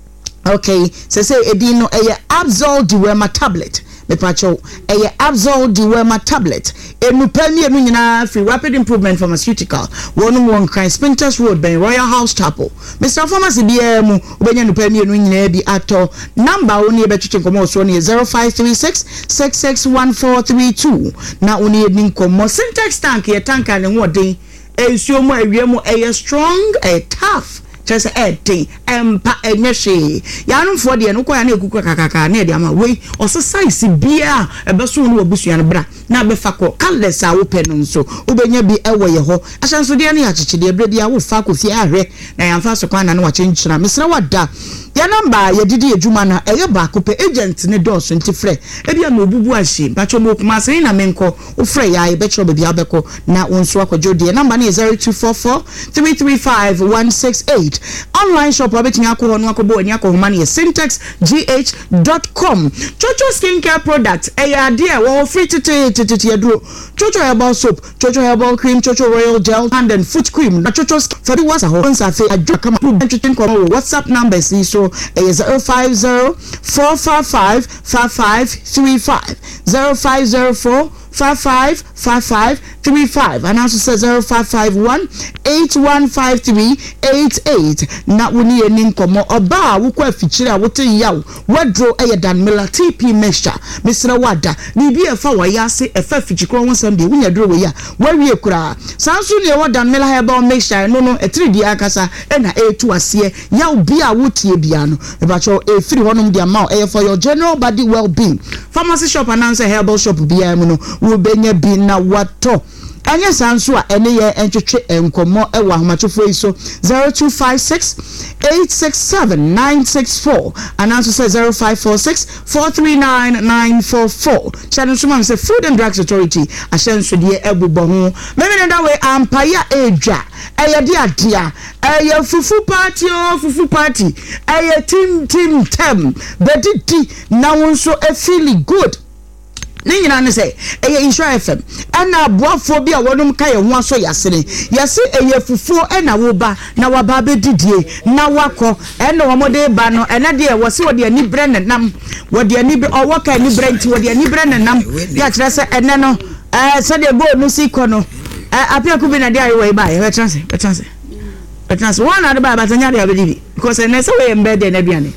okay so say edino eye Absol Duema tablet me pacho eye Absol Duema tablet enu pani enu nyina free rapid improvement pharmaceutical wonu won kan Spinters Road by Royal House Chapel Mister Pharmacy bia mu obenya nu pani enu nyina bi ato number oni e betwetwe nkomo so ne zero five three six six six one four three two na oni edi nkomo Syntex tank ye tanka ne hoden ensuo mu awie mu eye strong e tough just a day empa enyeshi ya no for de no kwa na ekuku kakaka na de ama we o size bia e beso no obusu ya no bra na befako calendars a wo pe no nso ubenya bi ewo ye ho ahyanso de ne achichide ebre bia wo fa kofi ahwe na yamfa so kwana na wa chenchira mesra wada ya namba ye didi ejuma na eye ba ko pe agent ne dos nti frɛ ebia na obubu ahye bacho mo kuma sɛ na menko wo frɛ ya e betro bia bɛkɔ na wonso akɔjo de namba ne zero two four four three three five one six eight online shop abetini akɔ no akɔbɔ ani akɔ homa ne syntax g h dot com Chocho skincare product eya ade e wo free tete tete yaduro Chocho herbal soap Chocho herbal cream Chocho royal gel hand and foot cream na Chocho for the was a whole safe adwo kama entertain ko WhatsApp number si so zero five zero four five five five five three five zero five zero four five five five five three five and also says zero five five one eight one five three eight eight na woni eni nkomo oba wo kwa fichire a wote yawo wadro eye dan mela T P mixture misra wada ni bi e fa wa yase e fa fichikro wonsam de wunya dro we ya wawie kura sanso ne wo dan mela herbal mixture no no e three di akasa e na e tu ase yawo bi a wotie bia no e ba cho e free honom dia ma e for your general body well-being pharmacy shop and answer herbal shop bia mu no wo benya bi na wato anya sanso a ene ye entwetwe enkomo e wa homachofo iso zero two five six eight six seven nine six four and also say zero five four six four three nine nine four four channel suma say Food and Drugs Authority ahyenso de ebubo ho meme na we ampaya edwa eye de adia eye fufu party o fufu party eye team team tem bedidi na wonso e feel good ni nyina ne say eye Insure F M ana boafo bi a wonum ka ye ho aso yasene yase eye fufuo ena wo ba na wa ba bedidie na wakọ ena wo mode ba no ena de wo se wo de ani bre ne nam wo de ani bre o waka ani bre nti wo de ani bre ne nam ya kire se ene no eh se de go no si ko no eh apia ku bi na de ayi we ba ye betrance betrance betrance one ade ba ba tanya de abedi because ene se we embedded na biane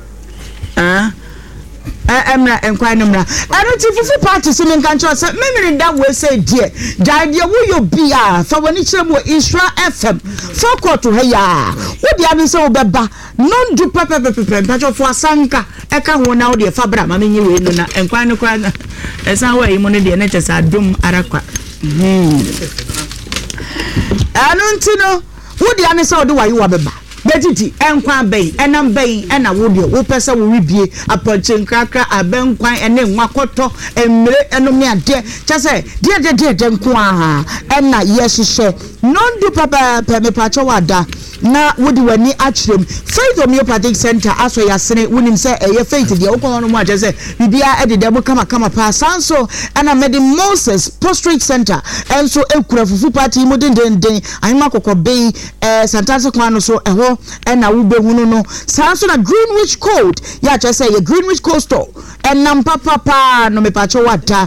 ah emra enkwai numra anu ti fufu party so men kan tro say me that we say dear jai dear wo yo bia fa woni kire mo Insure F M fa court he ya wo dia bi say wo beba non du pepe pepe pepe fo asanka e ka ho na wo de fa bra ma menyi we no na enkwai no kwa esan wa yi mo ne de na chesa adum arakwa mhm anu ntino wo dia ne say wo de wa yi wa beba betiti enkwan bɛn enam bɛn ena wo de wo pese wo ribie apɔche nkrakra abenkwan ene nwakoto emre enom ne ade kyase de de de de nko aha ena yehyehyɛ non do papa pe me pacho wada na wodi wani akyerem Faith Homeopathic Center aso yasene wonim se eye Faith de wo kono mu aje se bibia ede de bo kama kama pa sanso ena Medi Moses Prostate Center enso ekura fufu party mo den den den ayima kokobe eh Santase kwano so eho ena wo behunu no sanso na Greenwich Code ya che se ye Greenwich Code store enam papa pa no me pacho wada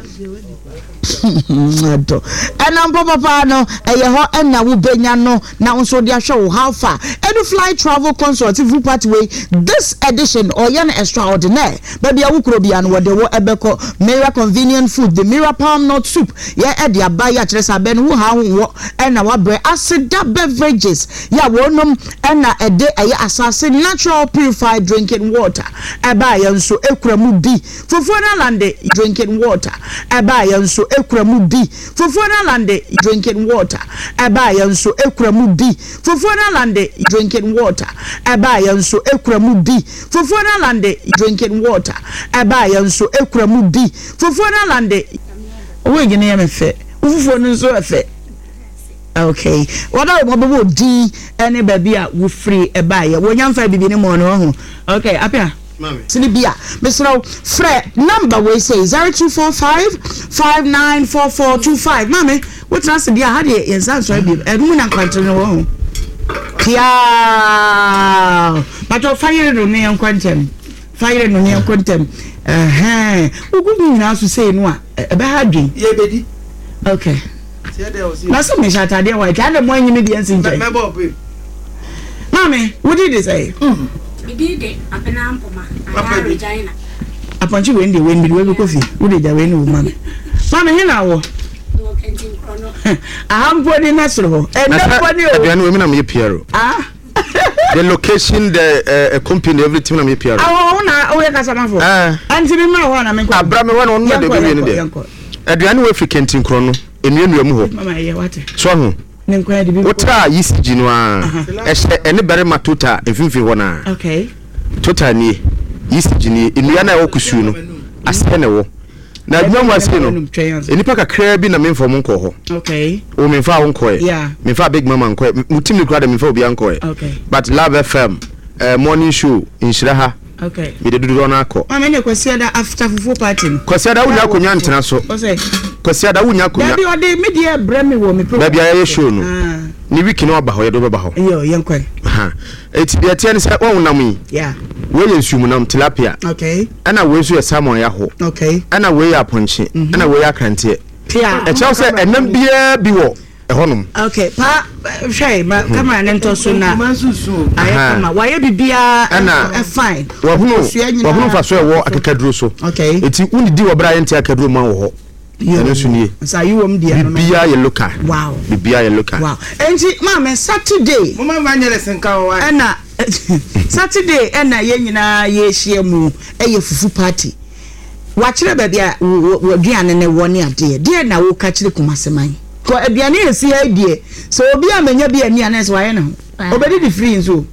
Ado. Enam papa pa no eye ho ena wo benya no na unso de ahwe how far any fly travel consultative party way this edition or yan extraordinaire baby awukro bia no de wo ebeko Mira convenient food the Mira palm nut soup ya e de abaya kire sa ben wo ha wo ena wa bre acid beverages ya wonom ena ede eye asase natural purified drinking water eba ya nso ekura mu bi fufu na lande drinking water eba ya nso ekura mu bi fufu na lande drinking water eba ya nso ekura mu bi fufu na lande drinking water eba ya nso ekura mu bi fufu na lande drinking water eba ya nso ekura mu bi fufu na lande we gine ya mefe fufu no nso efe okay wada mo bo di ene ba bia wo free eba ya wo nyamfa bibi ne mo no ho okay apia Mami. Sinibia, Mister Fred, number we say zero two four five five nine four four two five. Mami, what answer dia had ye yes right babe. E mu na kwante no wo. Kia. But o fire no ne kwantem. Fire no ne kwantem. Eh eh. Ugu na so say no a e be hadwin. Ye bedi. Okay. Na so me shata dia wa. Ka na mo anyi me dia nsinje. Me bo babe. Mami, what did they say? Mm. Bibide apena ampoma ara regina aponchi we ndi we ndi we kofi wo de ja we ni wo mama mama he na wo do kentin krono ahampo ni nasro ho e na po ni o aduane we na me piero ah the location the uh, company everything na me piero ah wo na wo ya kasa mafo eh anti me ma wo na me ko abra me wo na no de be ni de aduane we fi kentin kro no enuenu mu ho mama ye wate so ho ne nkwa de bi wota yisi gi no a ehye ene bere ma tota efimfi ho na okay tota ni yisi gi ni enua na wo kusu no ase ne wo na adwuma mu ase no enipa kakra bi na memfo mo nko ho okay o memfa wo nko e yeah memfa big mama nko e mutimi kura da memfa obi anko e okay but Love F M uh, morning show in Shiraha okay me de dudu na akọ mama ne kwasi da after fufu party kwasi da wunya konya ntena so kwasi da wunya konya baby ode media bremi wo me baby aye show no ni wiki no ba ho ye do ba ho yo yenkwa ha eti de tie ne se wo wonam yi yeah we ye nsumu nam tilapia okay ana we nsu ye salmon ya ho okay ana we ya ponche ana we ya krante pia e chaw se enam bia bi wo ehonum okay pa hwai ma camera ne nto so na aye kama wa ye bibia e fine wa hunu wa hunu fa so e wo akekaduro so okay eti uni di wo bra ye ntia akaduro ma wo ho ene so nie sa yi wo mdia no bibia ye loka wow bibia ye loka wow enti mama Saturday mama manyele senka wa ena Saturday ena ye nyina ye hia mu eye fufu party wa kire ba bia wo duane ne wo ne ade de na wo ka kire kumaseman ko aduane esi ha die so obi amanya bi ani anes wa ye no obedi di free nso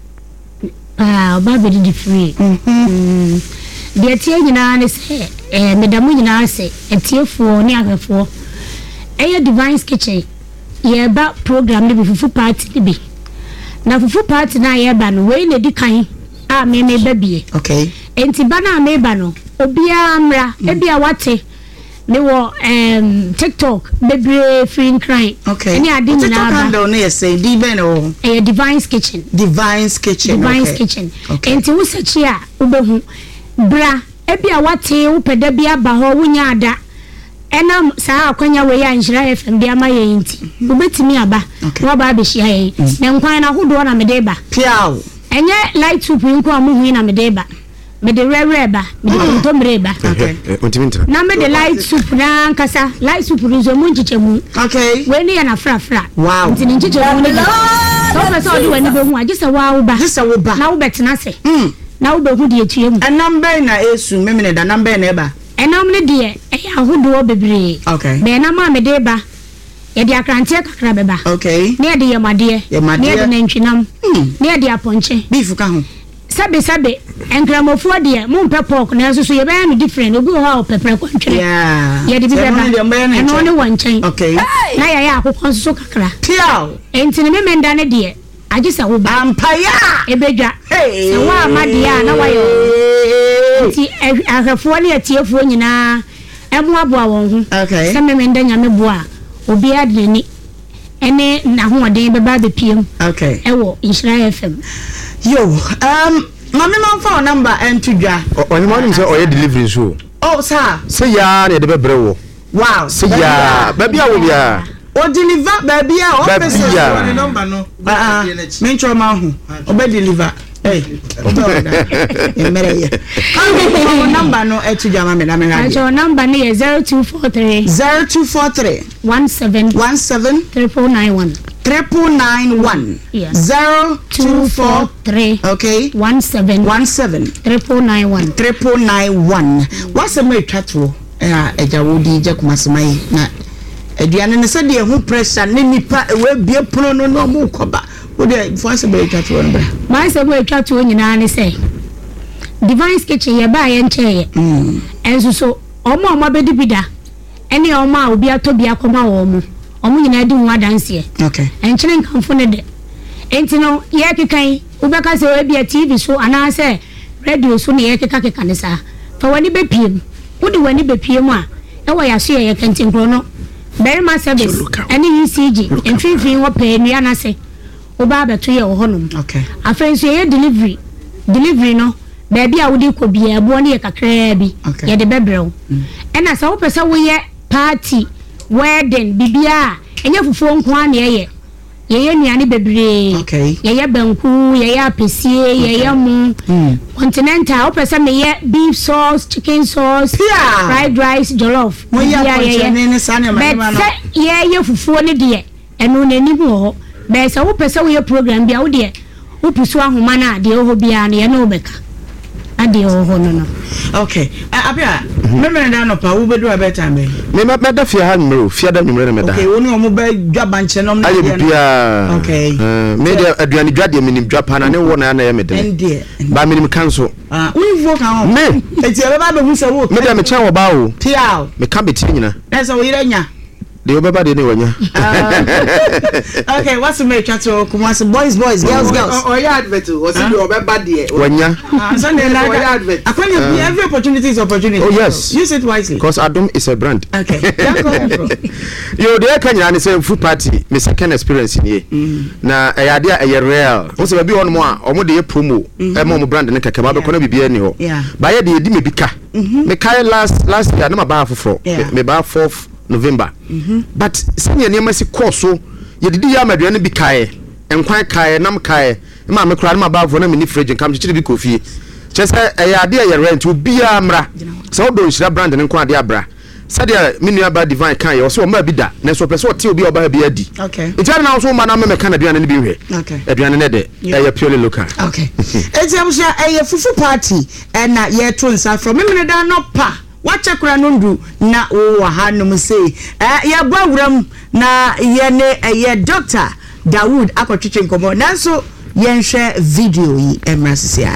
ah obedi di free mhm de tie nyina ne se eh medamu nyina se etiefo ne ahwefo eye Divine Kitchen ye ba program ne bi fufu party bi na fufu party na ye ba no we ne di kan a me me ba bie okay enti ba na me ba no obi amra e bia wate me wo um TikTok bebre free crime okay any ade nyina ba handle no say di be no eh Divine Kitchen Divine's Kitchen Divine's Kitchen enti wo sechi a wo behu bra e bia wate wo peda bia ba ho wunya ada enam saa akwanya we ya Nhyira F M bia ma ye enti wo betimi aba wo ba be hia ye na nkwan na hodo na me de ba piao enye light soup nko amuhu na me de ba me de rere ba me de ntomre ba okay na me de light soup na nkasa light soup nzo mu nchichemu okay we ni ya na fra fra wow nti nchichemu ni so pesa odi wani be hu agise wa wo ba agise wo ba na wo betina se mm na wo be hu de etuemu enambe na esu memene da nambe na eba enam ne de e ya hodo bebre okay be na ma me de ba ye de akrante kakra beba okay ne de yamade ne de nantwinam ne de aponche beef ka ho sabe sabe enkramofo de mo mpe pork na so so ye be no different obi ho ha pepper kwantwere yeah ye de bi beba eno ne wanchen okay na ya ya akokon so kakra piao enti ne memenda ne de agisa wo ba ampaya ebedwa hey se wa amade ya na wa yo enti ahafo ne atiefo nyina emu aboa won ho okay se memenda nyame boa obi adeni ene na ho oden beba be piem okay ewo Nhyira F M yo um mama man phone number and to dwa only morning say oye delivery so oh sir say ya na de bebre wo wow say ya baby a wo bia o deliver baby a office the number no ah me ncho ma hu o be deliver hey emere ye phone number no e to dwa ma me na me ha your number ne is zero two four three zero two four three one seven one seven triple nine one triple nine one yes zero two four three okay one seven one seven triple nine one triple nine one what's the me twatwo eh eja wodi je kumasemai na aduane ne se de hu pressure ne nipa we bie pro no no mu koba wo de fo be twatwo no bra my se be twatwo nyina ne se Divine Kitchen ye ba ye nche ye mm enso so omo omo bedi bida ene omo a obi atobi akoma wo mu omo nyina di nwa dance okay enchire nkamfo ne de enti no ye kekan ubeka se we bia T V so ana se radio so ne ye keka keka ne sa fa wani be piem wodi wani be piem a e wo ya so ye kentin kro no very much service ene E C G enfifin wo pe nua na se oba beto ye wo honum okay afren so ye delivery delivery no baby a wodi ko bia ebo ne ye kakra bi ye de bebrew ena sa wo pesa wo ye party wedding bibia enye fufuo nko an ye ye ye nuane bebre okay ye ye banku ye ye apesie ye ye mu continental wo pesa me ye beef sauce chicken sauce yeah. fried rice jollof mo ye ye ne sane ma ma no ye ye fufuo ne de eno nani ho be sa wo pesa wo ye program bia wo de wo pusu ahoma na de ho bia ne ye no beka ade o ho no no okay apia memere da no pa wo bedu abeta me me me da fia ha numero fia da numero me da okay woni omo ba dwaba nche no aye bibia okay me de aduani dwade me nim dwapa na ne wo na na ye me de ba me nim kanso ah we vote kan me eti e ba be hu se wo me de me chen wo ba o pia me ka beti nyina na so wo yire nya de obeba de ne wanya okay what's the make chat to Kumasi boys boys girls girls oh yeah advert o se de obeba de wanya so they like akwenye every opportunity is opportunity oh yes use it wisely because Adom is a brand okay yo de ka nyina ne say food party me second experience ni na e yade e real o se ba bi hono mo a omo de promo e mo mo brand ne keke ba be kono bibia ni ho ba ye de edi me bika me kai last last year na ma ba foforo me ba fourth November mm-hmm. But senior name si course so ye didi ya maduane bi kae enkwan kae nam kae ma me kura na ba vo na me ni fridge kam chiri bi kofi chese e ya de ye rent obi amra so do nshira brand ne nkwan de abra sadia me nua ba divine kan ye so ma bi da na so pese o te obi oba bi adi okay e jare na so ma na me kan aduane ne bi hwe okay aduane ne de e ye purely local okay eti am sha e ye fufu party e na ye to nsa from me me da no pa wacha kura nundu na o hanum say eh ya bawuram na ye ne ye doctor Dawood akotwetwe nkomo nanso ye nhwe video yi emrasia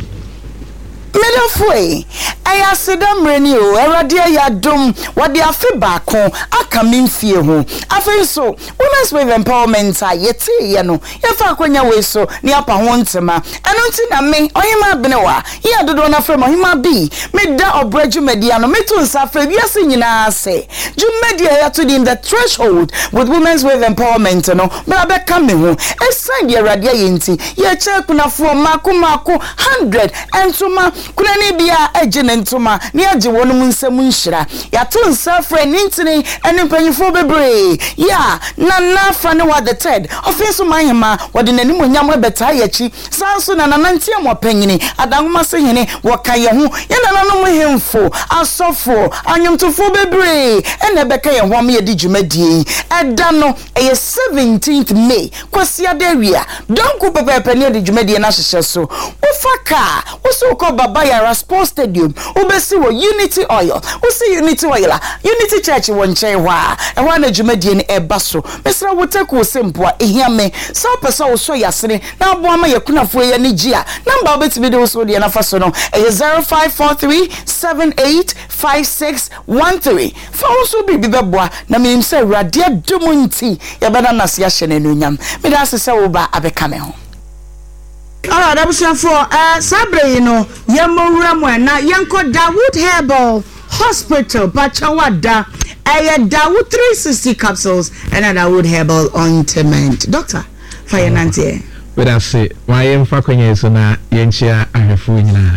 Medafoi, I asidam reni o, eradia ya dum, wadi afi bako, akamin fie ho. Afi so, women's wave empowerment a yeti yano, yefa kwenya weso, ni apa ho ntema. Eno nti na me, ohima benewa, ya dodo na frema ohima bi, me da obreju mediano, me tu nsa fre, yasi nyina ase. Ju media ya to the in the threshold with women's wave empowerment no, me abeka me ho. Esan ye radia yenti, ye che kuna fuo maku maku hundred entuma kuna ni bia ejene ntoma ni age wonu nsem nhira ya to nsafre nintini ene mpanyifo bebre ya na na fa ne wa the third ofiso manhema wode nanim onyam ebeta yachi sanso na nanantie mo panyini adanhoma se hene woka ye ho ye na nanom hemfo asofo anyomtofo bebre ene beka ye ho am ye di djumadie eda no eye seventeenth May kwasia dawia donku pepepe ne di djumadie na hyehye so wofaka woso ko baba Yara Sports Stadium ubesi wo Unity Oil usi Unity Oil Unity Church wonche wa e wa na djumadie ne eba so mesra wotaku sempoa ehiame sa pesa wo so yasene na aboama yakunafo ya ne gia number obetimi de wo so de na faso no e zero five four three seven eight five six one three fa wo so bibi beboa na menim se radia dumunti ya bana nase ya hye ne nyam me da sese wo ba abeka me ho. Ah, that was for uh Sabre, you know, Yamura na Yanko Dawood Herbal Hospital, Pachawada, a Dawood three sixty capsules, and a Dawood Herbal ointment. Doctor, Fire Nancy. But I say, my young Fakonya so na Yenchia Arefuina,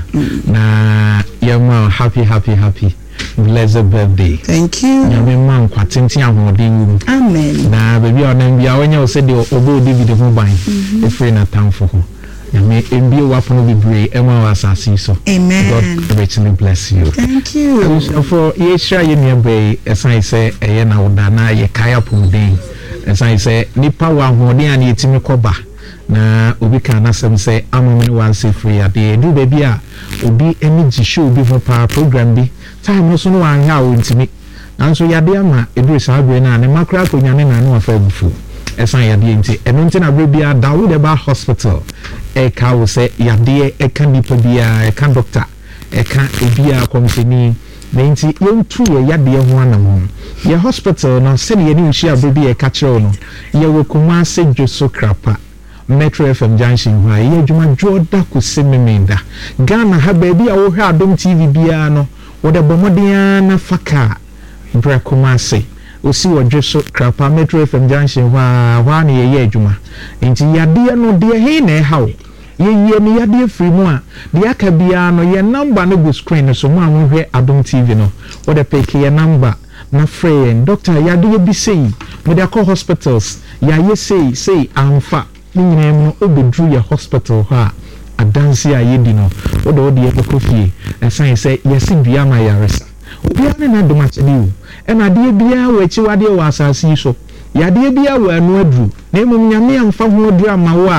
na Yama happy, happy, happy. Blessed birthday. Thank you. Yami man kwatinti amodin. Amen. Na baby on bia when you say the obo David ho ban. E free na time for ho. Yami embi wapono bibre ema wasasi so. Amen. God richly bless you. Thank you. So for ye share ye nebe esan say eye na oda na ye kaya pomden. Esan say nipa wa hoden an yetimi koba. Na obi kan asem say amamene wan say free ade do baby a obi eni gisho obi for pa program bi time no so no wan ha wontimi nanso yade ama eduru sabe na ne makra ko nyane na no afa bufu esan yade enti eno enti na bre bia Dawood Eba Hospital e ka wo say yade e kan nipa bia e kan doctor e kan ebia company nenti yentu ye yade ho anam ye hospital no se ne ye ni hia bre bia e ka kire no ye wo kuma se dwoso krapa Metro F M Junction wa ye djuma joda ku sememenda Ghana ha baby a wo hwa Adom T V bia no wo de bomodia na faka bra komase osi wo dweso krapa Metro F M Junction wa wa na ye ye djuma enti yade no de he na hawo ye ye ni yade free mu a de aka bia no ye number no go screen so mu a hwe Adom T V no wo de pick ye number na friend doctor yade ye bi sei mo de call hospitals ya ye sei sei amfa nyinemu obedru ya hospital ha adansi ayedi no odo ode ekofie esan se yesi bia ma yaresa obia ne na domachedi o e na de bia wa chi wade wa asasi so ya de bia wa anu adru na emum nyame amfa ho adru ama wo a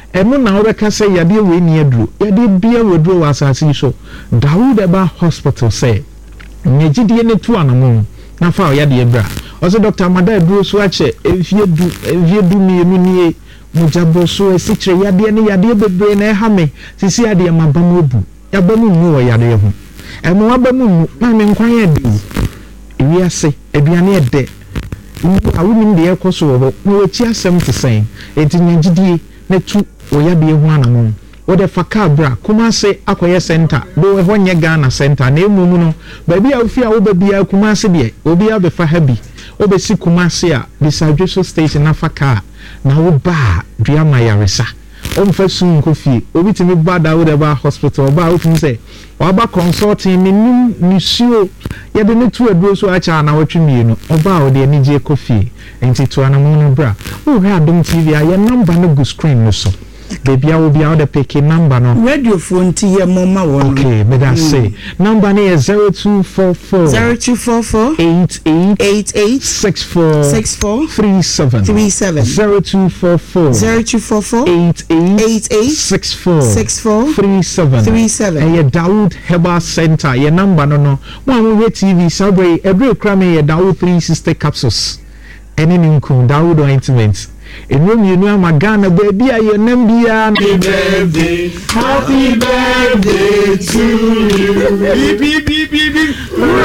ɛno na wobɛka sɛ yadeɛ wei ni aduro yadeɛ bia wɔduro wɔ asase yi so Dawood Eba Hospital sɛ nyegyidie ne tu anamo na fa yadeɛ bra ɔsɛ Doctor Amada aduro so akyɛ efie du efie du mienu nie mujabo so esikyere yadeɛ ne yadeɛ bebree na ɛha me sisi yadeɛ mabamu obu yabamu mu wɔ yadeɛ ho ɛmo abamu mu na me nkwan yɛ de ewi ase aduane ɛdɛ awunim de ɛkɔ so wɔ hɔ na wɔkyi asɛm te sɛn enti nyegyidie ne tu wɔ yadeɛ ho anamo wode faka bra Kumase akoye center do ho nye Ghana center na emu mu no baabi a ofi a wo babia Kumase de obi a be fa habi obesi Kumase a disadweso station na faka na wo ba dua mayaresa omfa sun kofi obi timi ba Dawood Eba Hospital ba ofun se waba consulting minim misuo ye de ne tu aduro so acha na wotwe no oba wo de anije kofi enti to anamo no bra wo hwe Adom T V a ye number no go screen no so baby I will be out the picking number no radio phone to your mama one. Okay, but I say number is zero two four four zero two four four eight eight eight eight six four six four three seven three seven zero two four four zero two four four eight eight eight eight six four six four three seven three seven. And your Dawood Eba Center your number no no one we T V Sabre every crime your Dawood three sixty capsules any income Dawood ointment. In room you know my Ghana baby I your name be happy birthday happy birthday to you beep beep beep beep beep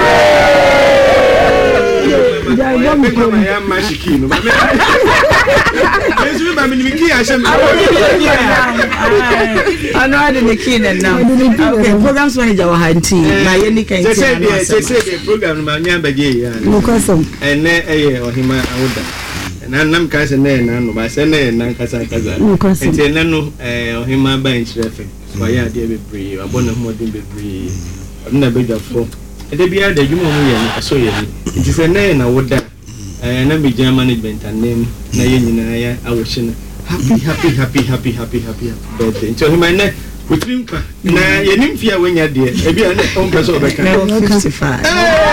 I know I didn't key now. Okay, programs manager wa hanti na ye ni kan. Say say say program ma nya baje ya. Mo kwasom. Ene eye ohima awuda. Na nam ka se na na no ba se na na kasa kasa enti na no eh ohima ba nchrefe so ya de bebre abona homodin bebre na bedafo e de bia da dwuma mu ye no so ye ni enti se na na woda eh na me jama management anem na ye nyina ya awohye na happy happy happy happy happy happy birthday enti ohima na wotrim pa na ye nim fia wanya de e bia na on person obeka fifty-five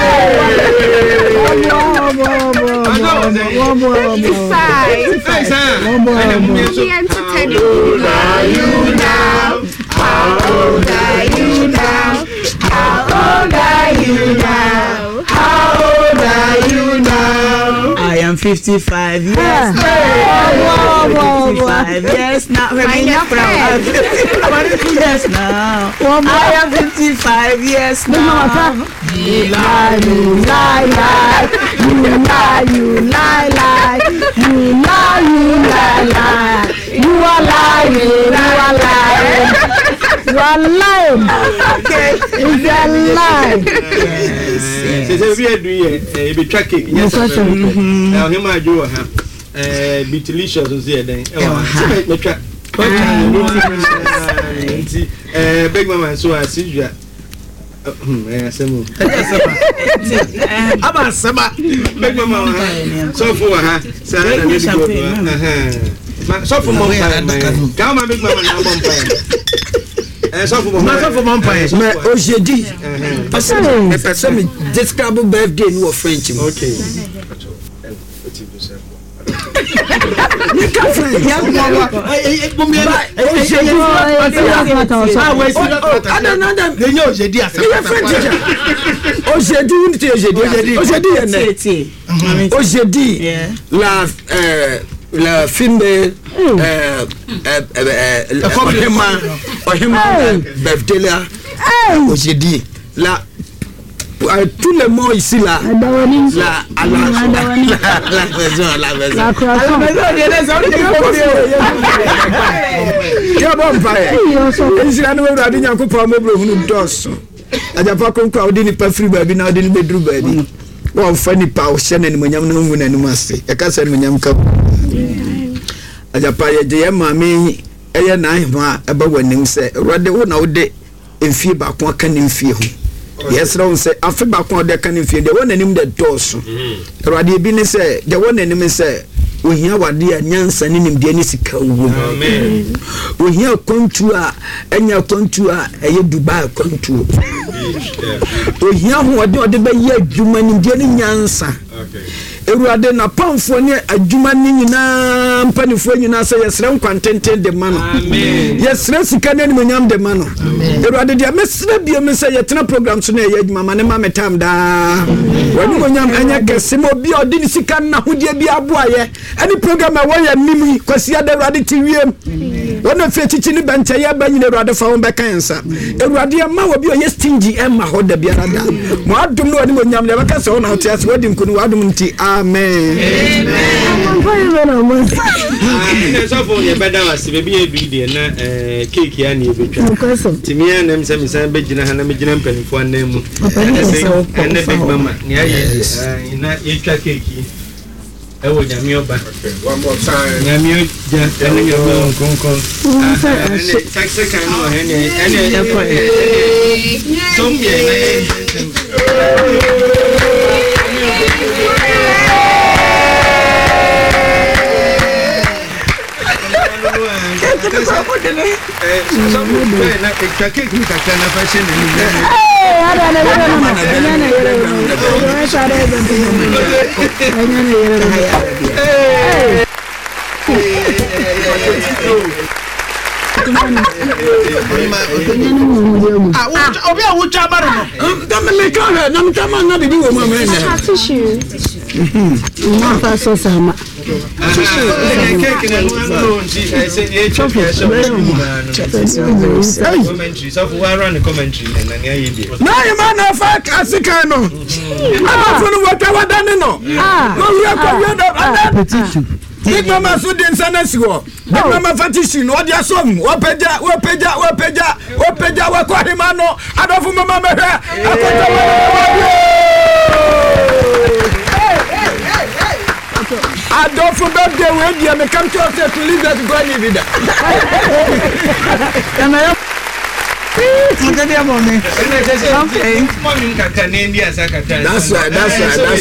How old are you now? How old are you now? How old are you now? I am fifty-five yes now. fifty-five yes now. Yes now. I am fifty-five yes now. You lie, you lie, lie. You lie, you lie, lie. You lie, you lie, lie. You are lying, you are lying. You are lying. Okay, it's a lie. Yes. Say we do here, be tracking. Yes. Now him I do ha. Eh, be delicious on here then. Eh, me track. Eh, big mama so I see you. Eh, asemu. Aba sema. Big mama. So for ha. Say na me go. Eh. Ma so for mama. Come on big mama na bomb. Eh, so for mama. So for mama. Mais aujourd'hui, parce que les personnes describent birthday nous au French. Okay. Aujourd'hui, la la film birthday là aujourd'hui la tout le monde ici là la à la la maison la maison la maison bon paye ici là nous va dire qu'on peut me bleu nous dos aja pa kon kwa odi ni pa free baby na odi ni bedru baby wo fa ni pa o hye na ni manyam na ngu na ni mase e ka sa ni manyam ka aja pa ye je ma me eye na ahwa e ba wanim se rode wo na wo de emfie ba kon aka ni mfie ho yes no say afi ba kon de aka ni mfie de wo na nim de doso rode bi ni se de wo na nim se ohia wade a nyansa ni nim de ni sika wo amen ohia kontu a enya kontu a eye Dubai kontu ohia ho ode ode be ye adwuma nim de ni nyansa Ewurade na pamfo ne adwuma ni nyina mpanifo nyina sɛ yɛsrɛ nkwantenten de ma no amen yɛsrɛ sika ne nimonyam de ma no Ewurade de mesrɛ bia me sɛ yɛtena program so na yɛ adwuma ma ne ma metam daa wani nimonyam anya kɛse mo bia ɔde ne sika na hodie bia aboayɛ ɛne program a wɔyɛ nimi kwasi ada Ewurade ti wiem wɔna fie chichi ne bɛnkyɛ yɛ ba nyina Ewurade fa wɔn bɛka nsa Ewurade ma wɔ bi ɔyɛ stingy ɛma hɔ da biara da mo adom no wani nimonyam ne bɛka sɛ wɔna ɔte ase wadi nkunu wadom nti amen amen so for your better was baby be na cake ya na ebetwa timia na mse mse be gina ha na me gina mpanifo na mu and the big mama ni aye na etwa cake e wo nyame oba one more time nyame ja ene nyame konkon ene taxi kan no ene ene so me obi a wo chama no da me ka he na mtama na bibi wo mama na tissue ma fa so sama cake na no nti I say e chofia so commentary so for run the commentary na na ayi bi na ye ma na fa asika no ama no wata wadane no no we ko we do tissue Big Mama so den sana siwo. Big Mama fatishi no dia som. Wo peja, wo peja, wo peja, wo peja wo kwa hima no. Adofu mama mehwe. Akota wo. Adofu birthday we dia me come to us to leave that go any vida. Mother mommy. Okay. Mommy kakane ndi asakata. That's right, that's right, that's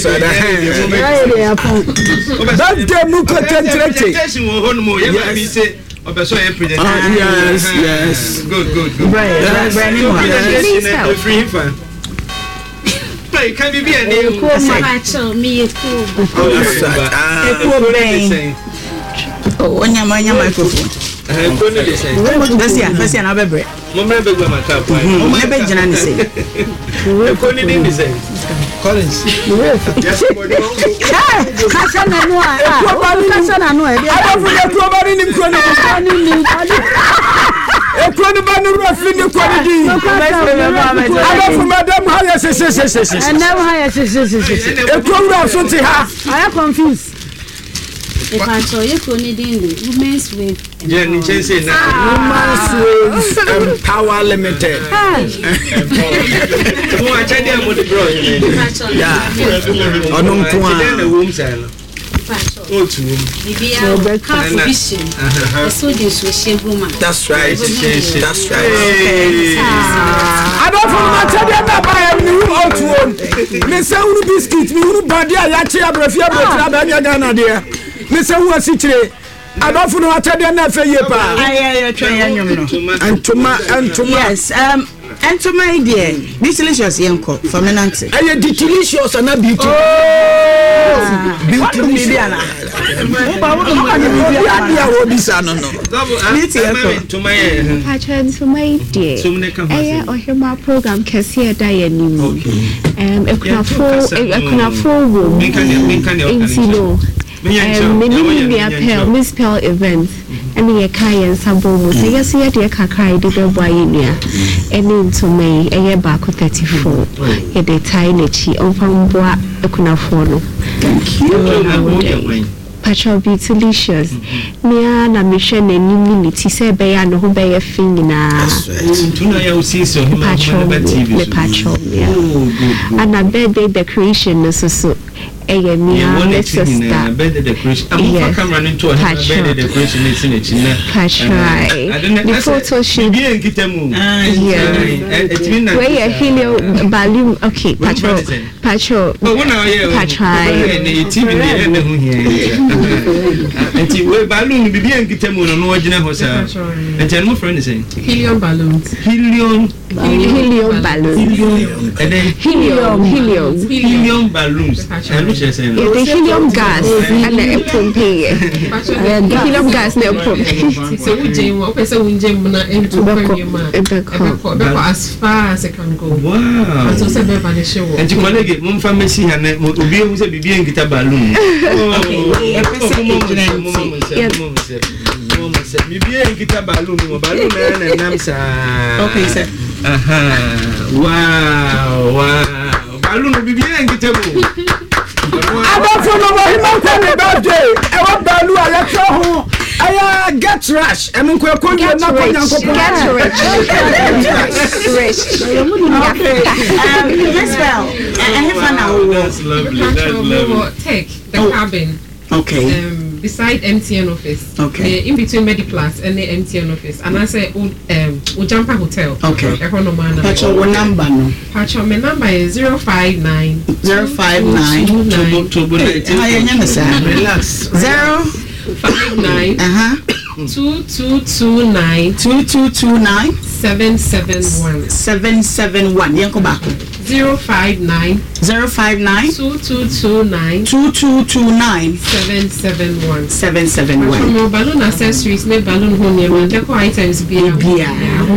right. That day mu concentrate. Presentation wo honu mo ye ba bi say obeso ye presentation. Yes, yes. Good, good, good. Right, right. Free fan. Play can be a name. Macho me e cool. That's right. Ah. Oh, onyama onyama microphone. Eh, ko no dey say. That's ya, that's ya na bebre. Mo me be gba maka pa. Mo me be jina ni say. Ko ni dey say. Collins. Yes, boy. Kasa na no a. Kasa na no e. Adofu le ko bari ni ko ni. Ekoni ba ni rofi ni ko ni di. Adofu madam ha ya se se se se. And now ha ya se se se se. Ekoni ra so ti ha. I am confused. If I saw you only doing women's wave. Yeah, ni chense na. Women's Wave Power Limited. Mo a chade am the bro. Yeah. Onu nko a. Na wom sa no. O tu wom. Bibia half vision. The soldiers so shebuma. That's right. That's right. I don't for my chade na buy me o tu wom. Me say unu biscuit, me unu body a ya che abrafia abrafia ba nya Ghana there. Me say wu asichire. Adolfo no atade na fe ye pa. Aye aye twa ya nwom no. Antuma antuma. Yes, um antuma idea. This delicious yenko for me nanti. Aye delicious na beauty. Oh. Beauty media na. Ba wo no ka ni media dia wo bisa no no. Beauty yenko. Antuma ye. Pacha antuma idea. Aye ohema program kesi da ye ni. Um ekunafo ekunafo wo. Intilo. Um, many appeal, Miss Pell event, and the Kayan Sambo, say yes, yet your Kakai did a boy in here, and into May, a year back thirty-four, a day tiny chi on from Bois, a Kunafono. Thank you. Patrol be delicious. Nia na mission and immunity say be an who be a thing na. Patrol, the patrol, yeah. And a birthday decoration is so. Eye mi a sister. Birthday decoration. I'm come running to a birthday decoration is in it. Patrai. The photo shoot. Be en kitemu. Yeah. Where a helio balloon. Okay, patrol. Patrol. Patrai. The T V the who here. And we balloon be en kitemu no original hosa. And tell my friend is saying helium balloons. Helium Helium. balloons. Helium. And then helium. Helium. Helium balloons. share saying. Yeah, the helium gas and the pumping. The helium gas na pump. So we jam what person we jam na into premium. Ebe as far as it can go. Wow. So say be vanish show. And you colleague mum pharmacy ha na obi e say bibi nkita balloon. Okay. Yeah. Mama say bibi nkita balloon mo balloon na na nam sa. Okay sir. Aha. Wow. Wow. Balloon bibi nkita mo. Abafo no boy man kwa ne birthday. E wa balu ala tro ho. Aya get rush. E mun ko ko na ko nyanko po. Get rich. Rich. Okay. Um, yes, well. And if I know. That's lovely. That's lovely. Take the cabin. Okay. Um, beside M T N office. Okay. Uh, in between Mediplas and the M T N office. And I say, um, Ujampa Hotel. Okay. Economana. Pacho, what number no? Pacho, my number is zero five nine. Zero five nine. Tobo Tobo. Relax. Zero five nine. Uh huh. Two two two nine. Two two two nine. Seven seven one. Seven seven one. Yanko bako. Zero five nine. Zero five nine. Two two two nine. Two two two nine. Seven seven one. Seven seven one. From balloon accessories, ne balloon home near deco items be a beer.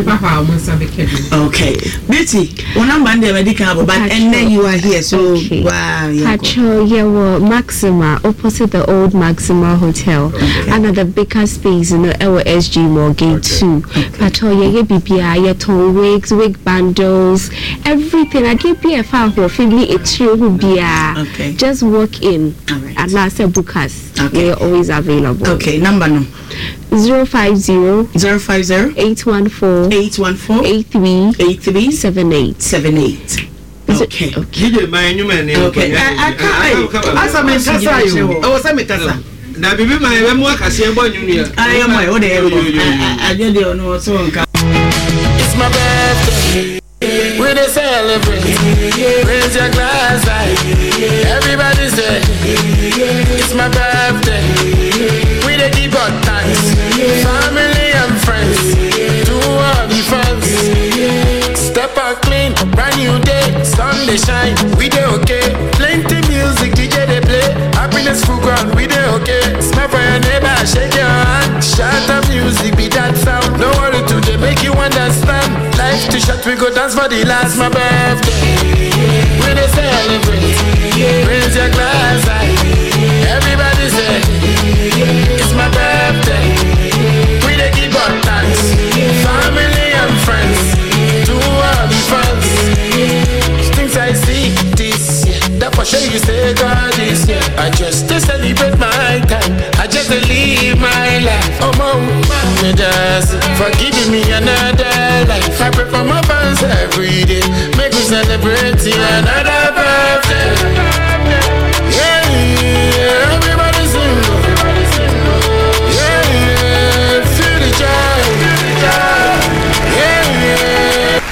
Okay. Beauty. One number the medical, but and then you are here. So okay. Wow. Pacho, yeah, well, Maxima opposite the old Maxima Hotel. Okay. Another bigger space in the L S G Mall Gate two. Pacho, yeah, B P I, yeah, tone wigs, wig bundles, everything. I give you a file for family. It's you who be a. Okay. Just walk in. All right. And now say book us. Okay. We're always available. Okay. Number no. Zero five zero. Zero five zero. Eight one four. Eight one four. Eight three. Eight three. Seven eight. Seven eight. Okay. Okay. My new man. Okay. I can't. Asa me kasa yo. I was say me kasa. Na bibi ma e mu akase e bonyu ni. I am my o dey go. I dey dey no so nka. It's my birthday. We dey celebrate. Raise your glass high. Everybody say it's my birthday. We dey give God thanks. Family and friends. To all the fans. Step out clean, brand new day. Sun dey shine. We dey okay. Plenty music D J dey play. Happiness full ground. We dey okay. Smile for your neighbor. Shake your hand. Shout out music. Be that sound. No worry today. Make you understand. Life too short. We go dance for the last. My birthday. We dey celebrate. Raise your glass high. Everybody say it's my birthday. We dey give God thanks. Family and friends. To all the fans. Things I see this year. That for sure you say God is here. I just to celebrate my time. I just to live my life. Oh mom, me just for giving me another life. I pray for my fans every day. Make me celebrate another birthday. Yeah, yeah, everybody sing. Yeah, yeah, feel the joy. Yeah, yeah.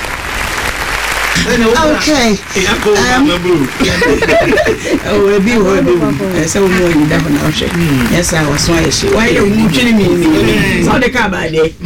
Okay. Um, oh, be what be. So we know you definitely. Yes, I was why she. Why you killing me? So the car by day.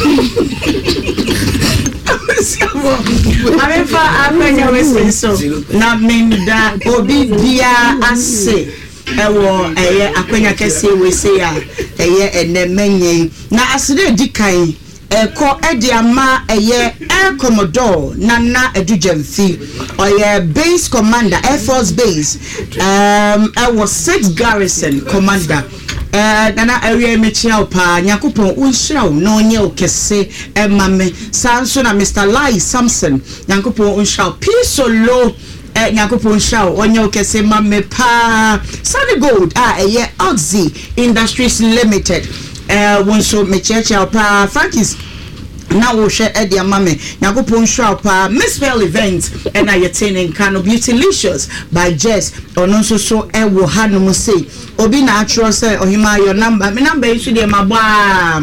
I'm for I'm going so. Na minda obi dia ase. Ewo eye akwanya kese we say a eye ene menye. Na asire dikan Eko edi ama eye Air Commodore Nana Edujemfi oye base commander Air Force Base um I was sixth garrison commander eh nana area mechia opa nyakopon unhira no nye okese emame sanso na Mister Lai Samson nyakopon unhira pisolo eh nyakopon unhira onye okese mame pa Sunny Gold ah eye Oxy Industries Limited eh wonso mechia opa Frankis na wo hwe e dia mame nyakopon shop pa Misspell event and I attaining Kano Beautylicious by Jess ono so so e wo hanom say obi na atro say ohima your number me number is dey mabwa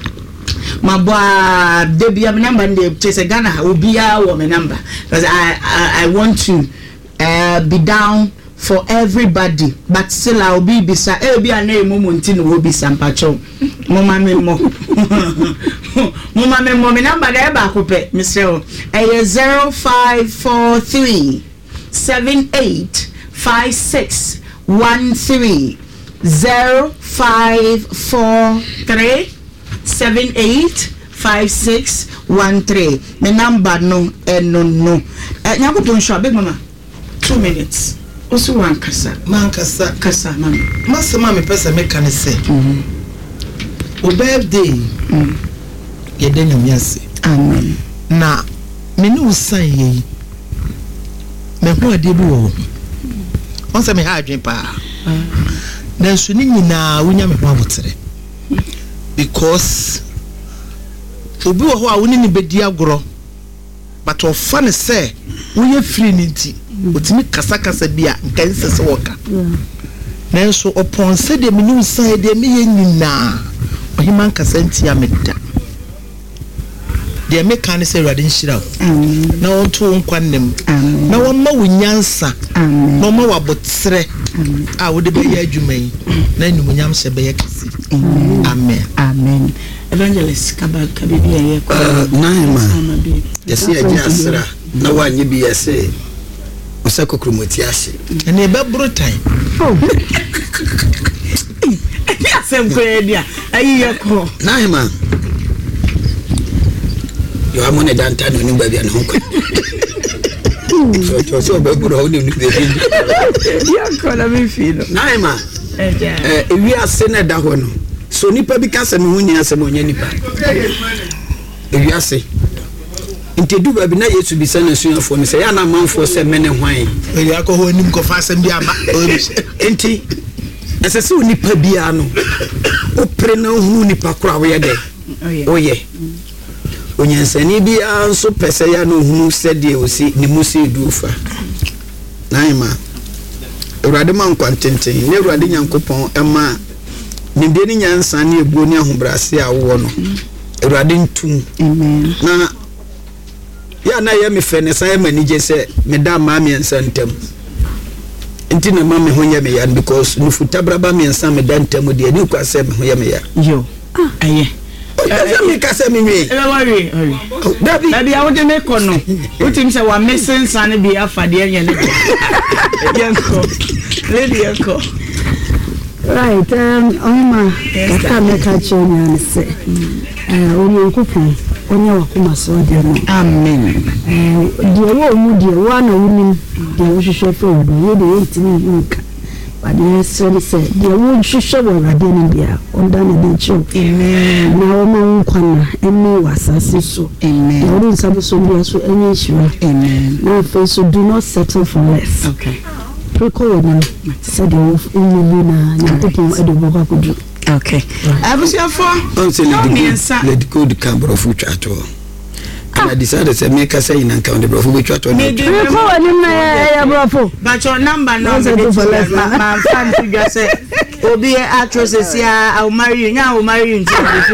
mabwa debia me number dey say Ghana obia wo me number because I, I I want to uh, be down for everybody but still I'll be bisa e bi ana emu nti no obi sampacho mama me mo mama me mo me number dey ba ko pe Mister eh zero five four three seven eight five six one three zero five four three seven eight five six one three. Me number no eh no no. Eh nyakopon sha big mama. two minutes. Osu wan kasa. Man kasa kasa mama. Masema me pesa me kan say. Mhm. O birthday. Mhm. Ye den nyase. Amen. Na me no san ye. Me ho ade bi wo. On say me ha adwen pa. Na so ni nyina wonya me ho abotere. Because obi wo ho a woni ni bedi agoro. But ofa ne say wo ye free ni nti. Otimi kasa kasa bia nkan sese woka. Na so upon say de me no san de me ye nyina. Ohiman kasa nti ya meda. De me kan say rade nhira. Amen. Na won to nkwannem. Amen. Na won ma wonyansa. Amen. Na ma wabotre. Amen. A wo de be ya adwuma yi. Na numunyam se be ya kase. Amen. Amen. Evangelist Kaba Kabibi ye ko. Naima. Yesi agya asra. Na wanye bi yese. Osako kromoti ase. Ene be bro time. Oh. Asem ko e dia. Ayi ye ko. Naima. Yo amone danta no ni ba bia no ko. So so so be bro ni ni be. Ya ko na me feel. Naima. Eh eh wi ase na da ho no. So nipa bi ka se me hu nyina se me onya nipa. Wi ase. Inte du ba bi na Yesu bi se na suafo ni se ya na manfo se me ne hwan. E ya ko ho nim ko fa asem bi aba. Enti ese se nipa bia no. O pre na hu nipa kura wo ye de. Oye. Onyansani bia nso pese ya no hunu sede osi ni musi dufa. Naima. Urade man kwantenten, ne urade nyankopon ema ne de ni nyansa ne ebuo ni ahobrase a wo no. Urade ntum. Amen. Na ya na ye me fene sai manije se me da ma me nsa ntam. Nti na ma me ho ye me ya because nufuta braba me nsa me da ntam de ni kwa se me ho ye me ya. Yo. Ah, aye. Eh me ka se me we. E worry, worry. Dabi. Dabi I want to make kono. Utim se wa missing san bi afade enye ne. Yanko. Lady Yanko. Right, um Oma, kaka me ka chonya ne se. Eh onye nkufun, onye wakuma so de no. Amen. Eh de wo mu de wo na wunim, de wo hwehwe fe wo de de ntini nka. But yes, so say the wood should wo rade ni bia onda na de cho. Amen. Na wo ma nkwana eni wasase so. Amen. Na wo nsabu so bia so eni hira. Amen. Na fe so do not settle for less. Okay. Preko wo said the umuli na nyakopon edobo kwa kudu. Okay. Abusiafo. On say let go the camera of future at all. And I decided to make a say in and count the brofo which was on the brofo. But your number no my fan to just say Obi actresses here I'll marry you now I'll marry you into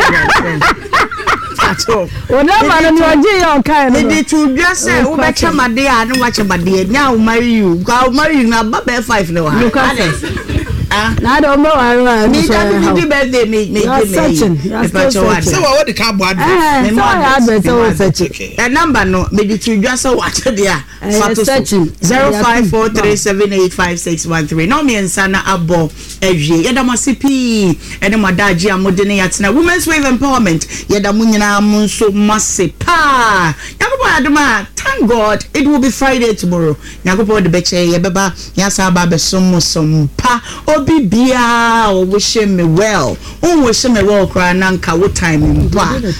at all. Whatever you are kind of it to just say oh watch my day I don't watch my day now I'll marry you I'll marry you now but five no look at it. I don't know. I me happy birthday me me me. So what the car board? Me more a number no maybe to just watch there. zero five four three seven eight five six one three. No me nsana abo ewie. Yeda masipi ene madaji amodene yatina Women's Wave Empowerment. Yeda munyina munso masipa. Yakobo aduma thank God it will be Friday tomorrow. Yakobo de beche yebeba yasa ba besom sompa. Obi bia o wish me well. O wish me well kra nanka wo time mba.